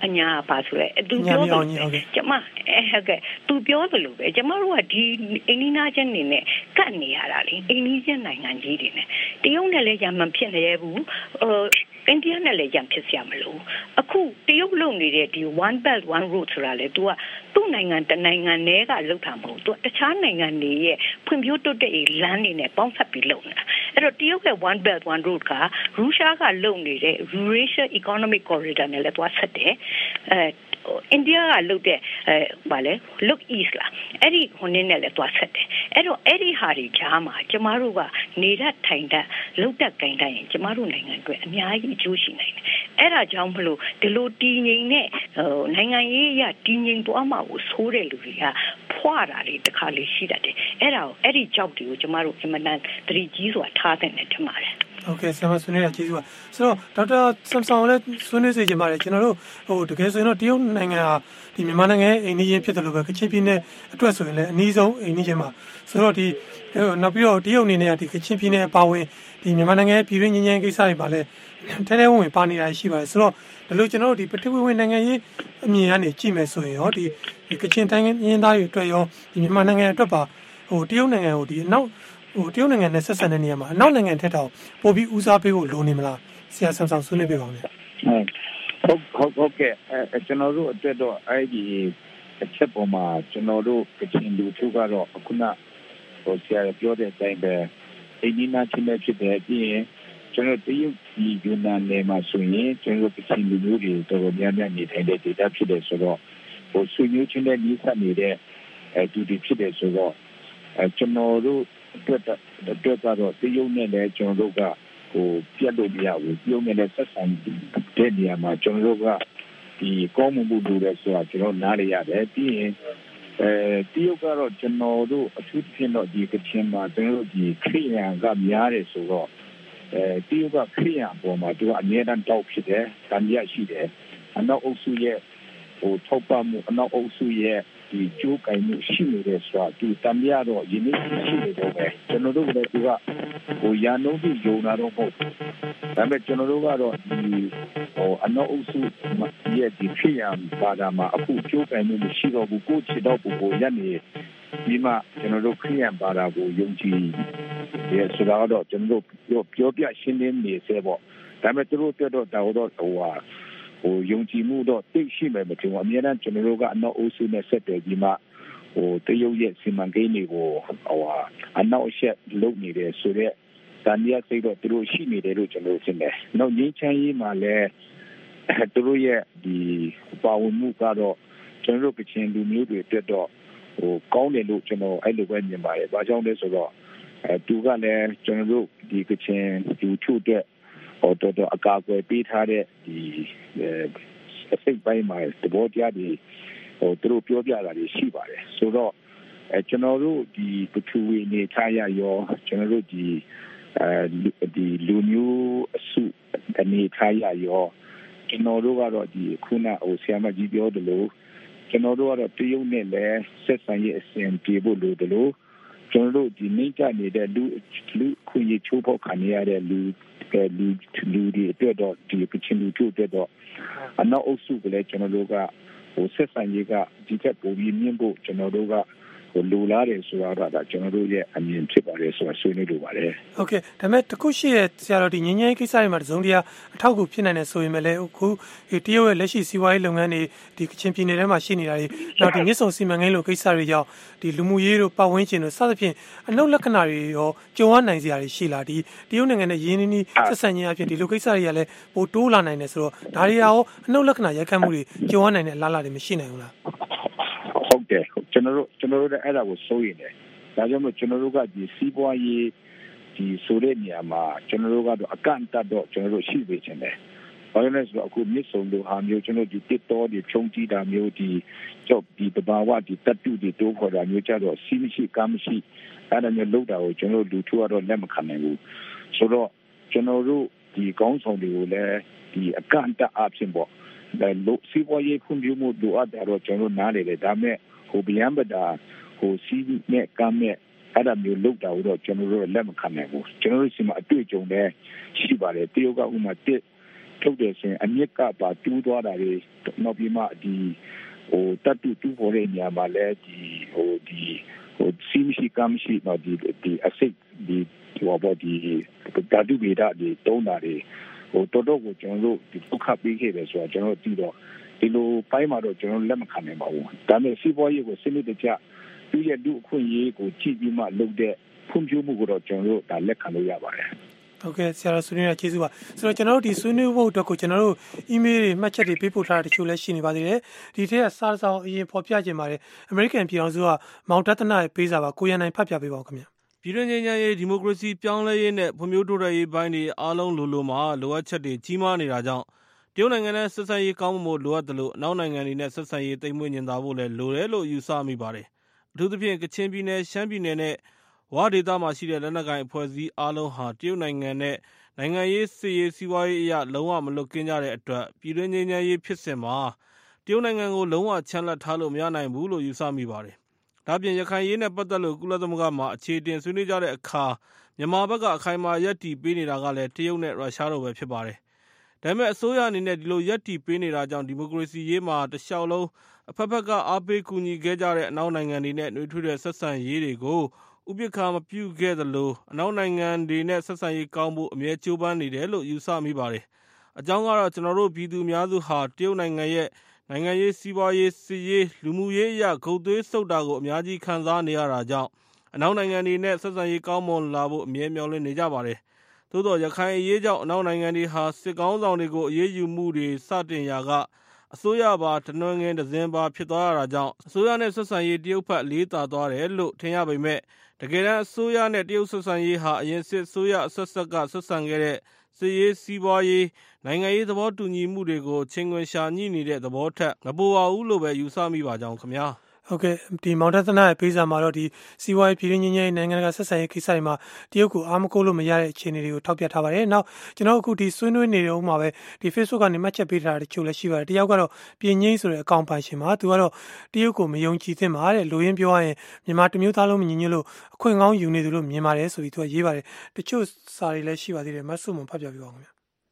အညာပါဆိုရဲသူပြောတယ်ကျမဟုတ်ကဲ့သူပြောတယ်လို့ပဲကျမတို့ကဒီအိန္ဒိယချင်းနေနဲ့ကတ်နေရတာလေအိန္ဒိယချင်းနိုင်ငံကြီးတွေနဲ့တရုတ်နဲ့လည်းရမှန်ဖြစ်နေရဘူးအိန္ဒိယနဲ့လည်းရံဖြစ်ရမလို့အခုတရုတ်လုံနေတဲ့ဒီ one belt one road ဆိုတာလေ तू ကသူ့နိုင်ငံတနိုင်ငံနဲ့ကလောက်တာမဟုတ် तू တခြားနိုင်ငံတွေရဲ့ဖွံ့ဖြိုးတိုးတက်ရေးလမ်းတွေနဲ့ပေါင်းစပ်ပြီးလုပ်နေတာအဲ့တော့တရုတ်ရဲ့ one belt one road ကရုရှားကလုံနေတဲ့ Eurasia economic corridor နဲ့လည်း तू ဆက်တယ်အိန္ဒိယကလုပ်တဲ့ဗာလဲ look east လာအဲ့ဒီဟိုနည်းနဲ့လည်းသွားဆက်တယ်အဲ့တော့အဲ့ဒီဟာတွေကြားမှာကျမတို့ကနေရထိုင်တဲ့လုံတက်ကြိုင်တိုင်းကျမတို့နိုင်ငံအတွက်အများကြီးအကျိုးရှိနိုင်တယ်အဲ့ဒါကြောင့်မလို့ဒီလိုတည်ငြိမ်တဲ့နိုင်ငံရေးအရတည်ငြိမ်သွားမှာကိုဆိုးတဲ့လူတွေကဖွာတာလေးတစ်ခါလေးရှိတတ်တယ်အဲ့ဒီကြောက်တွေကိုကျမတို့အမှန်တန်သတိကြီးစွာထားတဲ့နဲ့ထင်ပါတယ်ဟုတ်ကဲ့ဆရာမဆွေးနွေးရကျေးဇူးပါဆိုတော့ဒေါက်တာဆမ်ဆောင်လည်းဆွေးနွေးစေချင်ပါတယ်ကျွန်တော်တို့တကယ်ဆိုရင်တော့တရုတ်နိုင်ငံဟာဒီမြန်မာနိုင်ငံအိမ်နီးချင်းဖြစ်တယ်လို့ပဲကချင်ပြည်နယ်အတွက်ဆိုရင်လည်းအနည်းဆုံးအိမ်နီးချင်းပါဆိုတော့ဒီနောက်ပြီးတော့တရုတ်အနေနဲ့ဒီကချင်ပြည်နယ်အပါအဝင်ဒီမြန်မာနိုင်ငံပြည်တွင်းငြိမ်းချမ်းကိစ္စတွေပါလဲထဲထဲဝင်ပါနေတာရှိပါတယ်ဆိုတော့ဒါလို့ကျွန်တော်တို့ဒီပထဝီဝင်နိုင်ငံရေးအမြင်ကနေကြည့်မယ်ဆိုရင်ရောဒီကချင်တိုင်းရင်းသားတွေအတွက်ရောဒီမြန်မာနိုင်ငံအတွက်ပါတရုတ်နိုင်ငံကိုဒီနောက်တရုတ်နိုင်ငံနဲ့ဆက်ဆံတဲ့နေရာမှာအနောက်နိုင်ငံထက်တော့ပိုပြီးဦးစားပေးဖို့လိုနေမလားဆရာဆမ်ဆောင်ဆွေးနွေးပြပါဦးဗျဟုတ်ကဲ့ကျွန်တော်တို့အတွက်တော့အဲ့ဒီအချက်ပေါ်မှာကျွန်တော်တို့ကချင်လူထုကတော့ခုနဆရာပြောတဲ့အတိုင်းပဲအိန္ဒိယချင်းနဲ့ဖြစ်တဲ့ပြီးရင်ကျွန်တော်တရုတ်ပြည်ယူနန်နယ်မှာဆိုရင်ကျွန်တော်ကချင်လူမျိုးတွေတော်တော်များများနေထိုင်တဲ့ဒေသဖြစ်တယ်ဆိုတော့ဆွေမျိုးချင်းနဲ့နှိစပ်နေတဲ့သူတွေဖြစ်တယ်ဆိုတော့ကျွန်တော်တို့အတွက်ကတော့တရုတ်နဲ့လည်းကျွန်တော်တို့ကပြတ်လို့မရဘူးတရုတ်နဲ့လည်းဆက်ဆံတဲ့နေရာမှာကျွန်တော်တို့ကဒီကောင်းမှုတွေလည်းဆိုတာကျွန်တော်နားရရတယ်ပြီးရင်တရုတ်ကတော့ကျွန်တော်တို့အထူးသဖြင့်တော့ဒီကချင်မှာကျွန်တော်တို့ဒီခရီးရန်ကများတယ်ဆိုတော့တရုတ်ကခရီးရန်ပေါ်မှာသူကအမြဲတမ်းတောက်ဖြစ်တယ်တန်ရရှိတယ်အနောက်အုပ်စုရဲ့ထောက်ပံ့မှုအနောက်အုပ်စုရဲ့ဒီကျိုးကိုင်မှုရှိနေတဲ့ဆိုတာသူတမ်းရတော့ယနေ့ရှိနေတော့ပဲကျွန်တော်တို့လည်းသူကရာနှုန်းပြီးယုံတာတော့မဟုတ်ဒါပေမဲ့ကျွန်တော်တို့ကတော့ဒီအနောက်အုပ်စုရဲ့ဒီဖြစ်ရပါတာမှာအခုကျိုးကိုင်မှုမရှိတော့ဘူးကိုချစ်တော့ဘူးကိုရနေဒီမှာကျွန်တော်တို့ခရီးရန်ပါတာကိုယုံကြည်ရဲ့ဆိုတော့ကျွန်တော်တို့ပြောပြရှင်းလင်းနေစေပေါ့ဒါပေမဲ့သူတို့ပြောတော့ယုံကြည်မှုတော့သိရှိမယ်မထင်ဘူးအများအားကျွန်တော်တို့ကအနောက်အုပ်စုနဲ့ဆက်တယ်ဒီမှာတရုတ်ရဲ့စီမံကိန်းတွေကိုအနောက်အရှက်လုပ်နေတယ်ဆိုတော့တန်ရစိတ်တော့သူတို့ရှိနေတယ်လို့ကျွန်တော်ထင်တယ်။နောက်ငြိမ်းချမ်းရေးမှာလည်းသူတို့ရဲ့ဒီပါဝင်မှုကတော့ကျွန်တော်တို့ကချင်လူမျိုးတွေအတွက်တော့ကောင်းတယ်လို့ကျွန်တော်အဲ့လိုပဲမြင်ပါတယ်။ဘာကြောင့်လဲဆိုတော့သူကလည်းကျွန်တော်တို့ဒီကချင်လူထုအတွက်တော့အကာအကွယ်ပေးထားတဲ့ဒီအစိတ်ပိုင်းမှာသဘောတရားတွေသူတို့ပြောပြတာတွေရှိပါတယ်ဆိုတော့ကျွန်တော်တို့ဒီပထဝီနေထားရရောကျွန်တော်တို့ဒီလူမျိုးအစုအနေထားရရောကျွန်တော်တို့ကတော့ဒီခုနဆရာမကြီးပြောတယ်လို့ကျွန်တော်တို့ကတော့တရုတ်နဲ့လည်းဆက်ဆံရေးအစဉ်ပြေဖို့လိုတယ်လို့ကျွန်တော်တို့ဒီနေကြနေတဲ့လူခွင့်ရချိုးဖောက်ခံရတဲ့လူတွေအတွက်တော့ဒီကချင်လူထုအတွက်တော့အနောက်အုပ်စုကလည်းကျွန်တော်တို့ကဆက်ဆံရေးကဒီထက်ပိုပြီးမြင့်ဖို့ကျွန်တော်တို့ကလိုလားတယ်ဆိုတာကကျွန်တော်တို့ရဲ့အမြင်ဖြစ်ပါတယ်ဆိုတာဆွေးနွေးလိုပါတယ်။ဟုတ်ကဲ့ဒါပေမဲ့တခုရှိရဲ့ဆရာတော်ဒီငញ្ញကိစ္စတွေမှာတစုံတရာအထောက်အကူဖြစ်နိုင်တယ်ဆိုရင်လည်းအခုတရုတ်ရဲ့လက်ရှိစီးပွားရေးလုပ်ငန်းတွေဒီကချင်ပြည်နယ်ထဲမှာရှိနေတာတွေနောက်ဒီမြစ်ဆုံစီမံကိန်းလိုကိစ္စတွေကြောင့်ဒီလူမှုရေးတို့ပတ်ဝန်းကျင်တို့စသဖြင့်အနှုတ်လက္ခဏာတွေရောကြုံရနိုင်စရာတွေရှိလာဒီတရုတ်နိုင်ငံနဲ့ရင်းနှီးနှီးဆက်ဆံခြင်းအဖြစ်ဒီလိုကိစ္စတွေကလည်းပိုတိုးလာနိုင်တယ်ဆိုတော့ဒါတွေရောအနှုတ်လက္ခဏာရိုက်ခတ်မှုတွေကြုံရနိုင်တဲ့အလားအလာတွေမရှိနိုင်ဘူးလားဟုတ်တယ်ကျွန်တော်တို့လည်းအဲ့ဒါကိုစိုးရိမ်တယ်ဒါကြောင့်မို့ကျွန်တော်တို့ကဒီစီးပွားရေးဒီဆိုတဲ့နေရာမှာကျွန်တော်တို့ကတော့အကန့်အသတ်တော့ကျွန်တော်တို့ရှိပေချင်တယ်ဘာလို့လဲဆိုတော့အခုမြစ်ဆုံလိုဟာမျိုးကျွန်တော်ဒီတစ်တော်ဒီဖြုံးကြည့်တာမျိုးဒီကြောက်ဒီတဘာဝဒီတတူဒီတိုးခေါ်တာမျိုးကြတော့စီးမရှိကားမရှိအဲ့ဒါမျိုးလုပ်တာကိုကျွန်တော်တို့လူထုကတော့လက်မခံနိုင်ဘူးဆိုတော့ကျွန်တော်တို့ဒီကောင်းဆောင်တွေကိုလည်းဒီအကန့်အသတ်အဖြစ်ပေါ့လို့စီးပွားရေးဖွံ့ဖြိုးမှုလိုအပ်တယ်တော့ကျွန်တော်နားလေတယ်ဒါမဲ့ဗျံပဒါစီးနဲ့ကမ်းနဲ့အဲ့ဒါမျိုးလုပ်တာတော့ကျွန်တော်တို့လက်မခံနိုင်ဘူးကျွန်တော်တို့စီမှာအတွေ့အကြုံလည်းရှိပါတယ်တရုတ်ကဥမာတစ်ထုတ်တယ်ဆိုရင်အမြစ်ကပါတူးသွားတာတွေနောက်ပြီးမှဒီတတ်တူပေါ်တဲ့နေရာမှာလည်းစီမရှိကမရှိတော့ဒီအစိတ်ဒီဘာဒီဓာတုဗေဒတွေတုံးတာတွေတော်တော်ကိုကျွန်တော်တို့ဒီဒုက္ခပေးခဲ့တယ်ဆိုတော့ကျွန်တော်တို့ပြီးတော့ဒီလိုပိုင်းမှာတော့ကျွန်တော်လက်မခံနိုင်ပါဘူးဒါပေမဲ့စီးပွားရေးကိုစနစ်တကျသူ့ရဲ့လူအခွင့်အရေးကိုကြည့်ပြီးမှလုပ်တဲ့ဖွံ့ဖြိုးမှုကိုတော့ကျွန်တော်တို့ဒါလက်ခံလို့ရပါတယ်ဟုတ်ကဲ့ဆရာဆွေးနွေးရကျေးဇူးပါဆိုတော့ကျွန်တော်တို့ဒီဆွေးနွေးဖို့အတွက်ကိုကျွန်တော်တို့ email တွေမှတ်ချက်တွေပေးပို့ထားတာတချို့လည်းရှိနေပါသေးတယ်ဒီထက်ကစာဆောင်အရင်ဖော်ပြခြင်းပါတယ် American ပြည်အောင်စုကမောင်တသနာရဲ့ပေးစာပါကိုရန်နိုင်ဖတ်ပြပေးပါဦးခင်ဗျာပြည်တွင်းငြိမ်းချမ်းရေးဒီမိုကရေစီပြောင်းလဲရေးနဲ့ဖွံ့ဖြိုးတိုးတက်ရေးပိုင်းတွေအားလုံးလိုမှာလိုအပ်ချက်တွေကြီးမားနေတာကြောင့်တရုတ်နိုင်ငံနဲ့ဆက်ဆံရေးကောင်းမှုလိုအပ်တယ်လို့အနောက်နိုင်ငံတွေနဲ့ဆက်ဆံရေးတိမ်မွေ့ညင်သာဖို့လည်းလိုတယ်လို့ယူဆမိပါတယ်အထူးသဖြင့်ကချင်ပြည်နယ်ရှမ်းပြည်နယ်နဲ့ဝါဒေသမှာရှိတဲ့လက်နက်ကိုင်အဖွဲ့အစည်းအားလုံးဟာတရုတ်နိုင်ငံနဲ့နိုင်ငံရေးစစ်ရေးစီးပွားရေးအရလုံးဝမလွတ်ကင်းကြတဲ့အတွက်ပြည်တွင်းငြိမ်းချမ်းရေးဖြစ်စဉ်မှာတရုတ်နိုင်ငံကိုလုံးဝချမ်းလက်ထားလို့မရနိုင်ဘူးလို့ယူဆမိပါတယ်။ဒါပြင်ရခိုင်ရေးနဲ့ပတ်သက်လို့ကုလသမဂ္ဂမှာအခြေတင်ဆွေးနွေးကြတဲ့အခါမြန်မာဘက်ကအခိုင်အမာရပ်တည်ပေးနေတာကလည်းတရုတ်နဲ့ရုရှားတို့ပဲဖြစ်ပါတယ်။ဒါပေမဲ့အစိုးရအနေနဲ့ဒီလိုရပ်တည်ပေးနေတာကြောင့်ဒီမိုကရေစီရေးမှာတလျှောက်လုံးအဖက်ဖက်ကအားပေးကူညီခဲ့ကြတဲ့အနောက်နိုင်ငံတွေနဲ့နှွေးထွေးတဲ့ဆက်ဆံရေးတွေကိုဥပက္ခမပြုခဲ့သလိုအနောက်နိုင်ငံတွေနဲ့ဆက်ဆံရေးကောင်းဖို့အမြဲကြိုးပမ်းနေတယ်လို့ယူဆမိပါတယ်။အကြောင်းကတော့ကျွန်တော်တို့ပြည်သူအများစုဟာတရုတ်နိုင်ငံရဲ့နိုင်ငံရေးစီးပွားရေးစစ်ရေးလူမှုရေးအရာဂုဏ်သွေးစုပ်တာကိုအများကြီးခံစားနေရတာကြောင့်အနောက်နိုင်ငံတွေနဲ့ဆက်ဆံရေးကောင်းမွန်လာဖို့အမြဲမျှော်လင့်နေကြပါတယ်။သို့တော့ရခိုင်အရေးကြောင့်အနောက်နိုင်ငံတွေဟာစစ်ကောင်းဆောင်တွေကိုအရေးယူမှုတွေစတင်ရာကအစိုးရပါတနွယ်ငင်ဒဇင်ပါဖြစ်သွားရတာကြောင့်အစိုးရနဲ့ဆက်ဆံရေးတရုတ်ဘက်လေးသာသွားတယ်လို့ထင်ရပေမဲ့တကယ်တမ်းအစိုးရနဲ့တရုတ်ဆက်ဆံရေးဟာအရင်စစ်အစိုးရအဆက်ဆက်ကဆက်ဆံခဲ့တဲ့စစ်ရေးစီးပွားရေးနိုင်ငံရေးသဘောတူညီမှုတွေကိုချင်းခွင်ရှာညှိနေတဲ့သဘောထက်မပိုပါဘူးလို့ပဲယူဆမိပါကြောင်းခင်ဗျာဟုတ်ကဲ့ဒီမောင်တသနာရဲ့ပေးစာမှာတော့ဒီစီးပွားရေးပြည်တွင်းငြိမ်းချမ်းရေးနိုင်ငံတကာဆက်ဆံရေးကိစ္စတွေမှာတရုတ်ကိုအားမကိုးလို့မရတဲ့အခြေအနေတွေကိုထောက်ပြထားပါတယ်။နောက်ကျွန်တော်အခုဒီဆွေးနွေးနေတဲ့အုံးမှာပဲဒီ Facebook ကနေမှတ်ချက်ပေးထားတဲ့တချို့လည်းရှိပါတယ်။တယောက်ကတော့ပြည်ငိမ့်ဆိုတဲ့အကောင့်ပိုင်ရှင်မှာသူကတော့တရုတ်ကိုမယုံကြည်သင့်ပါတဲ့လူရင်းပြောရရင်မြန်မာတမျိုးသားလုံးမညီညွတ်လို့အခွင့်ကောင်းယူနေသူလို့မြင်ပါတယ်ဆိုပြီးသူကရေးပါတယ်။တချို့စာတွေလည်းရှိပါသေးတယ်မဆုမဖတ်ပြပြပါဦးခင်ဗျာ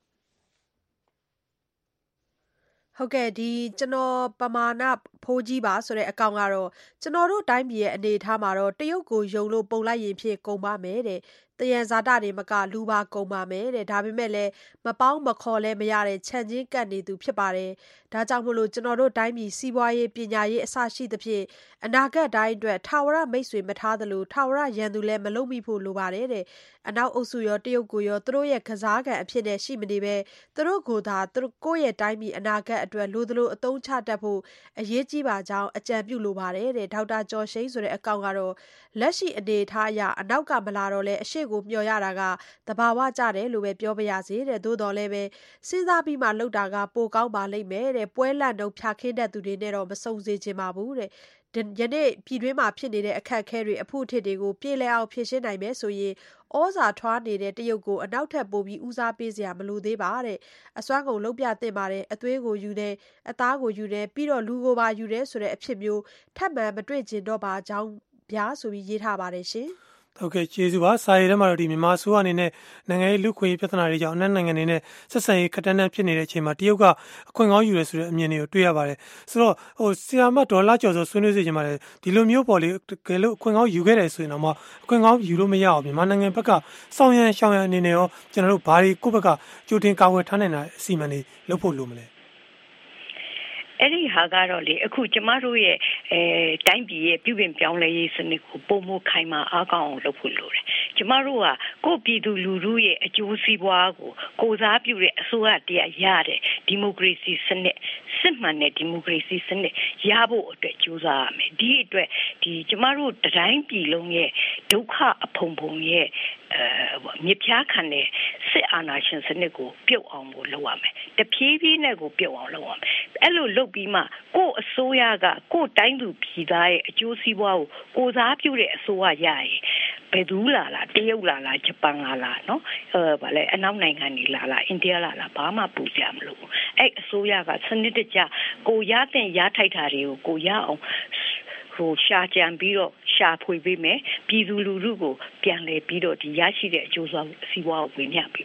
ဟုတ်ကဲ့ဒီကျွန်တော်ပမာဏဖိုးကြီးပါဆိုတဲ့အကောင့်ကတော့ကျွန်တော်တို့တိုင်းပြည်ရဲ့အနေအထားမှာတော့တရုတ်ကိုယုံလို့ပုံလိုက်ရင်ဖြစ်ကုန်ပါမယ်တဲ့တယံဇာတတွေမကလူပါကုန်ပါမယ်တဲ့ဒါပေမဲ့လည်းမပေါင်းမခေါ်လဲမရတဲ့ခြံချင်းကပ်နေသူဖြစ်ပါတယ်ဒါကြောင့်မို့လို့ကျွန်တော်တို့တိုင်းပြည်စီးပွားရေးပညာရေးအစရှိသဖြင့်အနာဂတ်တိုင်းအတွက်ထာဝရမိတ်ဆွေမထားသလိုထာဝရရန်သူလည်းမလုပ်မိဖို့လိုပါတယ်တဲ့အနောက်အုပ်စုရောတရုတ်ကိုရောသူတို့ရဲ့ကစားကံအဖြစ်နဲ့ရှိမနေပဲသူတို့ကိုသာသူတို့ကိုယ့်ရဲ့တိုင်းပြည်အနာဂတ်အတွက်လိုသလိုအသုံးချတတ်ဖို့အရေးကြီးပါကြောင်းအကြံပြုလိုပါတယ်တဲ့ဒေါက်တာကျော်ရှိန်ဆိုတဲ့အကောင့်ကတော့လက်ရှိအနေအထားအရအနောက်ကမလာတော့လဲအရှိကိုမျှော်ရတာကတဘာဝကြတယ်လို့ပဲပြောပါရစေတဲ့သို့တော်လည်းပဲစဉ်းစားပြီးမှလောက်တာကပိုကောင်းပါလိမ့်မယ်တဲ့ပွဲလန့်တော့ဖြာခင်းတဲ့သူတွေနဲ့တော့မစုံစေချင်ပါဘူးတဲ့ယနေ့ပြည်တွင်းမှာဖြစ်နေတဲ့အခက်အခဲတွေအဖို့အထစ်တွေကိုပြေလည်အောင်ဖြေရှင်းနိုင်မယ်ဆိုရင်ဩဇာထွားနေတဲ့တရုတ်ကိုအနောက်ထပ်ပို့ပြီးဦးစားပေးစရာမလိုသေးပါတဲ့အစွမ်းကုန်လုံးပြသင့်ပါတယ်အသွေးကိုယူတယ်အသားကိုယူတယ်ပြီးတော့လူကိုပါယူတယ်ဆိုတဲ့အဖြစ်မျိုးထပ်မံမတွေ့ကျင်တော့ပါကြောင်းဗျာဆိုပြီးရေးထားပါတယ်ရှင်ဟုတ်ကဲ့ကျေးဇူးပါစာရေးထဲမှာတော့ဒီမြန်မာဆိုးအနေနဲ့နိုင်ငံရေးလူခွင့်ပြဿနာတွေကြောင့်အနောက်နိုင်ငံတွေနဲ့ဆက်ဆံရေးခက်တန်းတန်းဖြစ်နေတဲ့အချိန်မှာတရုတ်ကအခွင့်ကောင်းယူရဆိုတဲ့အမြင်တွေကိုတွေ့ရပါတယ်ဆိုတော့ဆီယာမတ်ဒေါ်လာကျော်ဆိုဆွေးနွေးစေချင်ပါတယ်ဒီလိုမျိုးပေါ်လေကဲလို့အခွင့်ကောင်းယူခဲ့တယ်ဆိုရင်တော့မှအခွင့်ကောင်းယူလို့မရအောင်မြန်မာနိုင်ငံဘက်ကစောင်းရန်ရှောင်းရန်အနေနဲ့ရောကျွန်တော်တို့ဘာတွေကိုယ့်ဘက်ကကြိုတင်ကာကွယ်ထားနိုင်တာအစီအမံတွေလုပ်ဖို့လိုမလဲအဲ့ဒီဟာကတော့လေအခုကျမတို့ရဲ့တိုင်းပြည်ရဲ့ပြုပြင်ပြောင်းလဲရေးစနစ်ကိုပုံမခိုင်မာအားကောင်းအောင်လုပ်ဖို့လိုတယ်ကျမတို့ကကိုပြည်သူလူထုရဲ့အကျိုးစီးပွားကိုစားပြုတဲ့အစိုးရတရားရတဲ့ဒီမိုကရေစီစနစ်စစ်မှန်တဲ့ဒီမိုကရေစီစနစ်ရဖို့အတွက်ကြိုးစားရမယ်ဒီအတွက်ဒီကျမတို့တိုင်းပြည်လုံးရဲ့ဒုက္ခအဖုံဖုံရဲ့မြေပြားခံတဲ့စစ်အာဏာရှင်စနစ်ကိုပြုတ်အောင်ကိုလုပ်ရမယ်တဖြည်းဖြည်းနဲ့ကိုပြုတ်အောင်လုပ်ရမယ်အဲ့လိုလုပ်ပြီးမှကိုယ့်အစိုးရကကိုယ့်တိုင်းသူပြည်သားရဲ့အကျိုးစီးပွားကိုစားပြုတဲ့အစိုးရရရင်ဘယ်သူလာလားတရုတ်လာလားဂျပန်လာလားနော်ဗာလဲအနောက်နိုင်ငံတွေလာလားအိန္ဒိယလာလားဘာမှပူကြမလို့အဲ့အစိုးရကစနစ်တကျကိုရတဲ့ရထိုက်တာတွေကိုကိုရအောင်ရှာကြံပြီးတော့ရှာဖွေပေးမယ်ပြည်သူလူထုကိုပြန်လဲပြီးတော့ဒီရရှိတဲ့အကျိုးစီးပွားကိုဝင်ရပေးမယ်ရ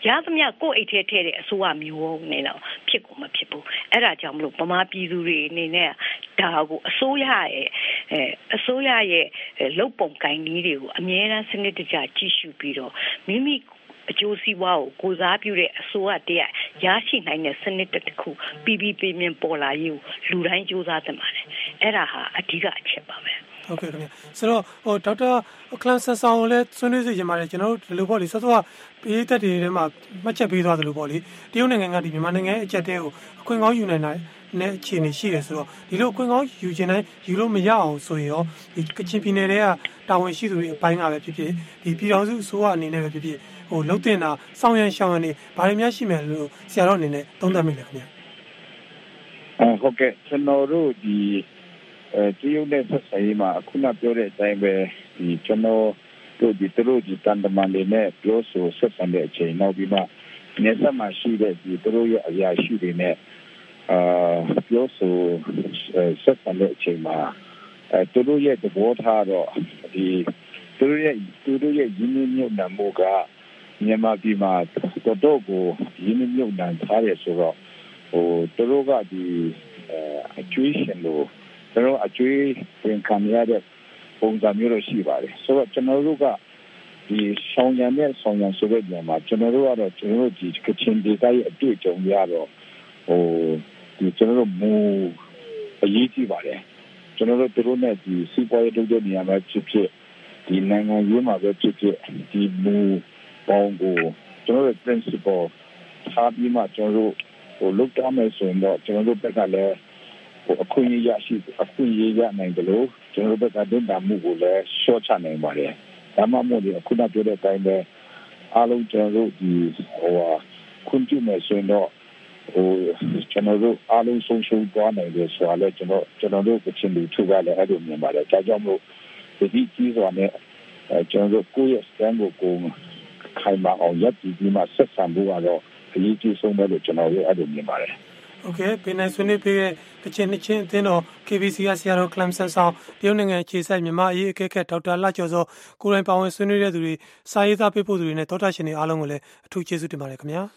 ရသမျှကိုယ့်အိတ်ထဲထည့်တဲ့အစိုးရမျိုးနဲ့တော့ဖြစ်ကုန်မဖြစ်ဘူးအဲ့ဒါကြောင့်မလို့ဗမာပြည်သူတွေအနေနဲ့ဒါကိုအစိုးရရဲ့လုပ်ပုံကိုင်နည်းတွေကိုအမြဲတမ်းစနစ်တကျကြည့်ရှုပြီးတော့မိမိအကျိုးစီးပွားကိုကိုစားပြုတဲ့အစိုးရတရရရှိနိုင်တဲ့စနစ်တစ်ခုပြီးပြင်းပေါ်လာရေးကိုလူတိုင်းကြိုးစားသင့်ပါတယ်အဲ့ဒါဟာအဓိကအချက်ပါပဲဟုတ်ကဲ့ခင်ဗျဆိုတော့ဒေါက်တာကလန်ဆန်ဆောင်ကိုလည်းဆွေးနွေးစေချင်ပါတယ်ကျွန်တော်တို့ဒီလိုပေါ့လေစောစောကပေးသက်တွေထဲမှာမှတ်ချက်ပေးသွားသလိုပေါ့လေတရုတ်နိုင်ငံကဒီမြန်မာနိုင်ငံရဲ့အချက်တဲကိုအခွင့်ကောင်းယူနိုင်တဲ့အခြေအနေရှိတယ်ဆိုတော့ဒီလိုအခွင့်ကောင်းယူခြင်းတိုင်းယူလို့မရအောင်ဆိုရင်ရောဒီကချင်ပြည်နယ်တွေကတာဝန်ရှိသူတွေအပိုင်းကပဲဖြစ်ဖြစ်ဒီပြည်တော်စုအစိုးရအနေနဲ့ပဲဖြစ်ဖြစ်လှုပ်တင်တာစောင့်ရန်ရှောင်ရန်နေဘာတွေများရှိမယ်လို့ဆရာတော်အနေနဲ့သုံးသပ်မိလဲခင်ဗျဟုတ်ကဲ့ကျွန်တော်တို့ဒီတရုတ်နဲ့ဆက်ဆံရေးမှာအခုနပြောတဲ့အတိုင်းပဲဒီကျွန်တော်တို့ဒီတန်တမန်တွေနဲ့ပြောဆိုဆက်ဆံတဲ့အချိန်နောက်ပြီးမှနေဆက်မှာရှိတဲ့ဒီတို့ရဲ့အရာရှိတွေနဲ့ပြောဆိုဆက်ဆံတဲ့အချိန်မှာတို့ရဲ့သဘောထားတော့ဒီတို့ရဲ့ရင်းနှီးမြှုပ်နှံမှုကမြန်မာပြည်မှာတော့ကိုရင်းနှီးမြှုပ်နှံထားရဆိုတော့တို့ကဒီအကျွေးရှင်လို့တို့အကျွေးဝင်ခံရတဲ့ပုံစံမျိုးလို့ရှိပါတယ်ဆိုတော့ကျွန်တော်တို့ကဒီဆောင်ရံဆိုတဲ့နေရာမှာကျွန်တော်တို့ကတော့ကျွန်တော်တို့ဒီကချင်ဒေသရဲ့အတွေ့အကြုံရတော့ဒီကျွန်တော်တို့မူအရေးကြီးပါတယ်ကျွန်တော်တို့နဲ့ဒီစီးပွားရေးလုပ်တဲ့နေရာမှာဖြစ်ဖြစ်ဒီနိုင်ငံရေးမှာပဲဖြစ်ဖြစ်ဒီမူပေါင်းကိုကျွန်တော်တို့ principle ထားပြီးမှကျွန်တော်တို့လုပ်တမယ်ဆိုရင်တော့ကျွန်တော်တို့ဘက်ကလည်းအခွင့်အရေးရနိုင်တယ်လို့ကျွန်တော်တို့ဘက်ကတင်တာမှုကိုလည်းရှော့ချနိုင်ပါတယ်ဒါမှမဟုတ်ဒီအခုနပြောတဲ့အတိုင်းပဲအားလုံးကျွန်တော်တို့ဒီခွင့်ပြုမယ်ဆိုရင်တော့ကျွန်တော်တို့အားလုံးဆုံးရှုံးသွားနိုင်တယ်ဆိုတာလည်းကျွန်တော်တို့ကချင်လူထုကလည်းအဲ့လိုမြင်ပါတယ်ဒါကြောင့်မို့ဒီကြီးစွာနဲ့ကျွန်တော်တို့ကိုယ့်ရဲ့ stand ကိုခိုင်မာအောင်ရပ်တည်ပြီးမှဆက်ဆံဖို့ကတော့အရေးကြီးဆုံးပဲလို့ကျွန်တော်တို့အဲ့လိုမြင်ပါတယ်โอเคပြည်နယ်ဆွေးနွေးပေးတဲ့ကချင်နှစ်ချင်းအသင်းတော် KBC ကဆရာတော်ကလမ်ဆန်ဆောင်တရုတ်နိုင်ငံခြေဆိုင်မြန်မာအရေးအကဲခတ်ဒေါက်တာလှကျော်စောကိုယ်တိုင်ပါဝင်ဆွေးနွေးတဲ့သူတွေစာရေးသားပေးဖို့သူတွေနဲ့တောတာရှင်တွေအားလုံးကိုလည်းအထူးကျေးဇူးတင်ပါတယ်ခင်ဗျာ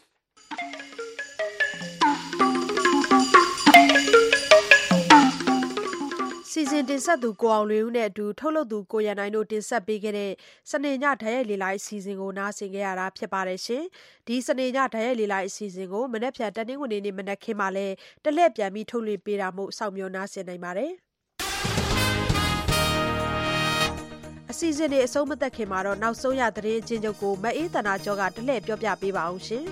စီစဉ်တင်ဆက်သူကိုအောင်လွေဦးနဲ့အတူထုတ်လုပ်သူကိုရန်နိုင်တို့တင်ဆက်ပေးခဲ့တဲ့စနေညဓာတ်ရိုက်လေလိုက်အစီအစဉ်ကိုနားဆင်ကြရတာဖြစ်ပါတယ်ရှင်။ဒီစနေညဓာတ်ရိုက်လေလိုက်အစီအစဉ်ကိုမနေ့ဖြန်တနင်္ဂနွေနေ့မနက်ခင်းမှာလဲတလှည့်ပြန်ပြီးထုတ်လွှင့်ပေးတာမို့စောင့်မျှော်နားဆင်နိုင်ပါတယ်။အစီအစဉ်တွေအဆုံးမသက်ခင်မှာတော့နောက်ဆုံးရသတင်းအချင်းချုပ်ကိုမအေးတနာကျော်ကတလှည့်ပြောပြပေးပါအောင်ရှင်။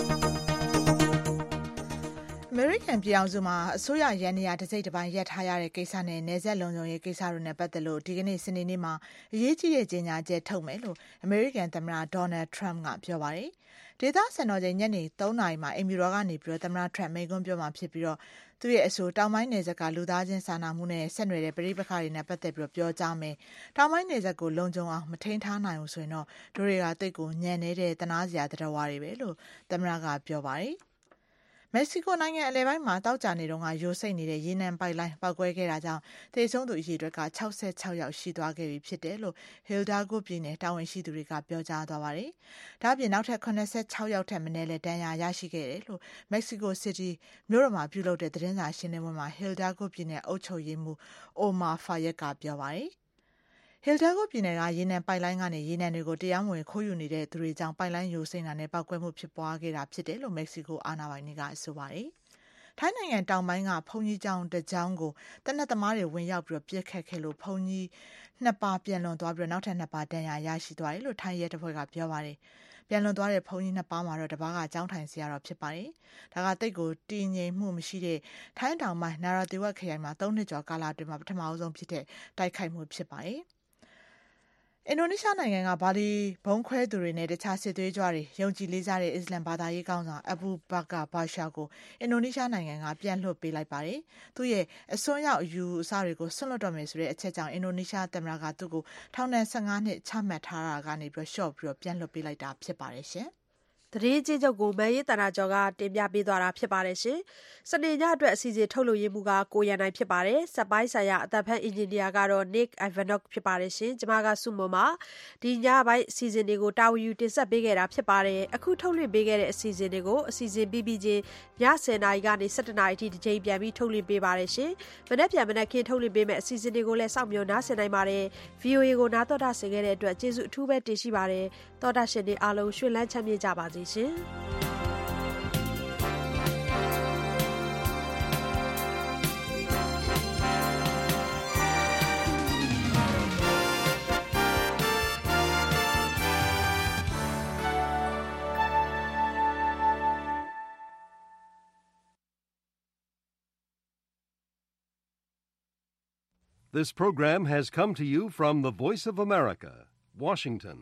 အမေရိကန်ပြည်အောင်စုမှာအစိုးရရန်နေရာတစ်စိတ်တစ်ပိုင်းရပ်ထားရတဲ့ကိစ္စနဲ့နယ်စပ်လုံခြုံရေးကိစ္စတွေနဲ့ပတ်သက်လို့ဒီကနေ့စနေနေ့မှာအရေးကြီးတဲ့ကြေညာချက်ထုတ်မယ်လို့အမေရိကန်သမ္မတဒေါ်နယ်ထရမ့်ကပြောပါတယ်။ဒေသစံတော်ချိန်ညနေ3 နာရီမှာအိမ်ဖြူတော်ကနေပြီးသမ္မတထရမ့်မိန့်ခွန်းပြောမှာဖြစ်ပြီးတော့သူ့ရဲ့အဆိုတောင်ပိုင်းနယ်စပ်ကလူသားချင်းစာနာမှုနဲ့ဆက်နွယ်တဲ့ပဋိပက္ခတွေနဲ့ပတ်သက်ပြီးပြောကြားမယ်။တောင်ပိုင်းနယ်စပ်ကိုလုံခြုံအောင်မထိန်းထားနိုင်ဘူးဆိုရင်တော့တို့တွေကတိတ်ကိုညံနေတဲ့တနာစရာတရားဝါတွေပဲလို့သမ္မတကပြောပါတယ်။မက္ကဆီကိုနိုင်ငံအလယ်ပိုင်းမှာတောက်ကြနေတော့ကယိုစိတ်နေတဲ့ရေနံပိုက်လိုင်းပောက်ကွဲခဲ့တာကြောင့်သေဆုံးသူအရေအတွက်က66ယောက်ရှိသွားခဲ့ပြီဖြစ်တယ်လို့ Hidalgo ပြည်နယ်တာဝန်ရှိသူတွေကပြောကြားသွားပါတယ်။ဒါ့အပြင်နောက်ထပ်86ယောက်ထက်မနည်းလည်းဒဏ်ရာရရှိခဲ့တယ်လို့ Mexico City မြို့တော်မှာပြုလုပ်တဲ့သတင်းစာရှင်းလင်းပွဲမှာ Hidalgo ပြည်နယ်အုပ်ချုပ်ရေးမှူး Omar Fayad ကပြောပါတယ်။ Hidalgo ပြည်နယ်ကရေနံပိုက်လိုင်းကနေရေနံတွေကိုတရားမဝင်ခိုးယူနေတဲ့သူတွေကြောင့်ပိုက်လိုင်းယိုစိမ့်တာနဲ့ပောက်ကွဲမှုဖြစ်ပွားခဲ့တာဖြစ်တယ်လို့ Mexico အာဏာပိုင်တွေကဆိုပါတယ်။ထိုင်းနိုင်ငံတောင်ပိုင်းကဘုံကြီးကျောင်းတစ်ကျောင်းကိုတနက်သမားတွေဝင်ရောက်ပြီးပြစ်ခတ်ခဲ့လို့ဘုံကြီး2ပါးပြန်လွန်သွားပြီးနောက်ထပ်2ပါးဒဏ်ရာရရှိသွားတယ်လို့ထိုင်းရဲတပ်ဖွဲ့ကပြောပါတယ်။ပြန်လွန်သွားတဲ့ဘုံကြီး2ပါးမှာတော့တစ်ပါးကကျောင်းထိုင်ဆရာတော်ဖြစ်ပါတယ်။ဒါကတိတ်ကိုတည်ငြိမ်မှုမရှိတဲ့ထိုင်းတောင်ပိုင်းနာရာသီဝတ်ခရိုင်မှာ3နှစ်ကျော်ကာလအတွင်းမှာပထမဆုံးဖြစ်တဲ့တိုက်ခိုက်မှုဖြစ်ပါတယ်။အင်ဒိုနီးရှားနိုင်ငံကဘာလီဘုံခွဲသူတွေနဲ့တခြားစစ်သွေးကြွတွေယုံကြည်လေးစားတဲ့အစ္စလမ်ဘာသာရေးကောင်းဆောင်အဘူဘကာဘာရှာကိုအင်ဒိုနီးရှားနိုင်ငံကပြန်လွှတ်ပေးလိုက်ပါတယ်။သူ့ရဲ့အစွန်းရောက်အယူအဆတွေကိုဆွန့်လွတ်တော့မယ်ဆိုတဲ့အချက်ကြောင့်အင်ဒိုနီးရှားသမ္မတကသူ့ကိုထောင်ဒဏ်15နှစ်ချမှတ်ထားတာကနေပြီးလျှော့ပြီးပြန်လွှတ်ပေးလိုက်တာဖြစ်ပါတယ်ရှင်။သတင်းကြီးချုပ်ကိုမန်ရေးတနာကျော်ကတင်ပြပေးသွားတာဖြစ်ပါတယ်ရှင်။စနေညအတွက်အစီအစဉ်ထုတ်လို့ရမှုကကိုရန်နိုင်ဖြစ်ပါတယ်။စက်ပိုင်းဆိုင်ရာအသက်ဖက်အင်ဂျင်နီယာကတော့ Nick Ivanov ဖြစ်ပါတယ်ရှင်။ကျွန်မကစုမမှာဒီညပိုင်းအစီအစဉ်တွေကိုတာဝန်ယူတင်ဆက်ပေးခဲ့တာဖြစ်ပါတယ်။အခုထုတ်လွှင့်ပေးခဲ့တဲ့အစီအစဉ်တွေကိုအစီအစဉ်ပြီးချင်းည10:00နာရီကနေ17:00နာရီအထိတစ်ချိန်ပြန်ပြီးထုတ်လွှင့်ပေးပါတယ်ရှင်။မနေ့ပြန်မနေ့ခင်းထုတ်လွှင့်ပေးမယ့်အစီအစဉ်တွေကိုလည်းစောင့်မျှော်နားဆင်နိုင်ပါတယ်။ VOA ကိုနားတော်တာဆင်ခဲ့တဲ့အတွက်ကျေးဇူးအထူးပဲတင်ရှိပါတယ်။တော်တာရှင်တွေအားလုံးရွှင်လန်းချမ်းမြေ့ကြပါစေရှင်။ This program has come to you from the Voice of America, Washington.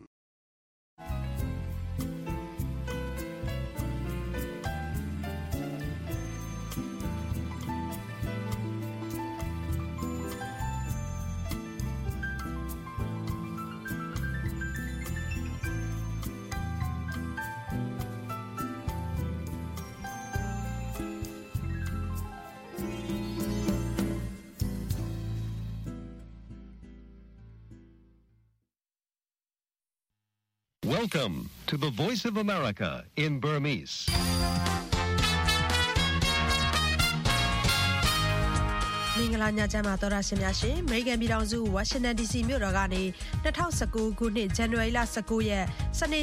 Welcome to the Voice of America in Burmese. ။မင်္ဂလာညချမ်းပါသောတာရှင်များရှင်အမေရိကန်ပြည်ထောင်စုဝါရှင်တန် DC မြို့တော်ကနေ2019ခုနှစ်ဇန်နဝါရီလ19ရက်စနေ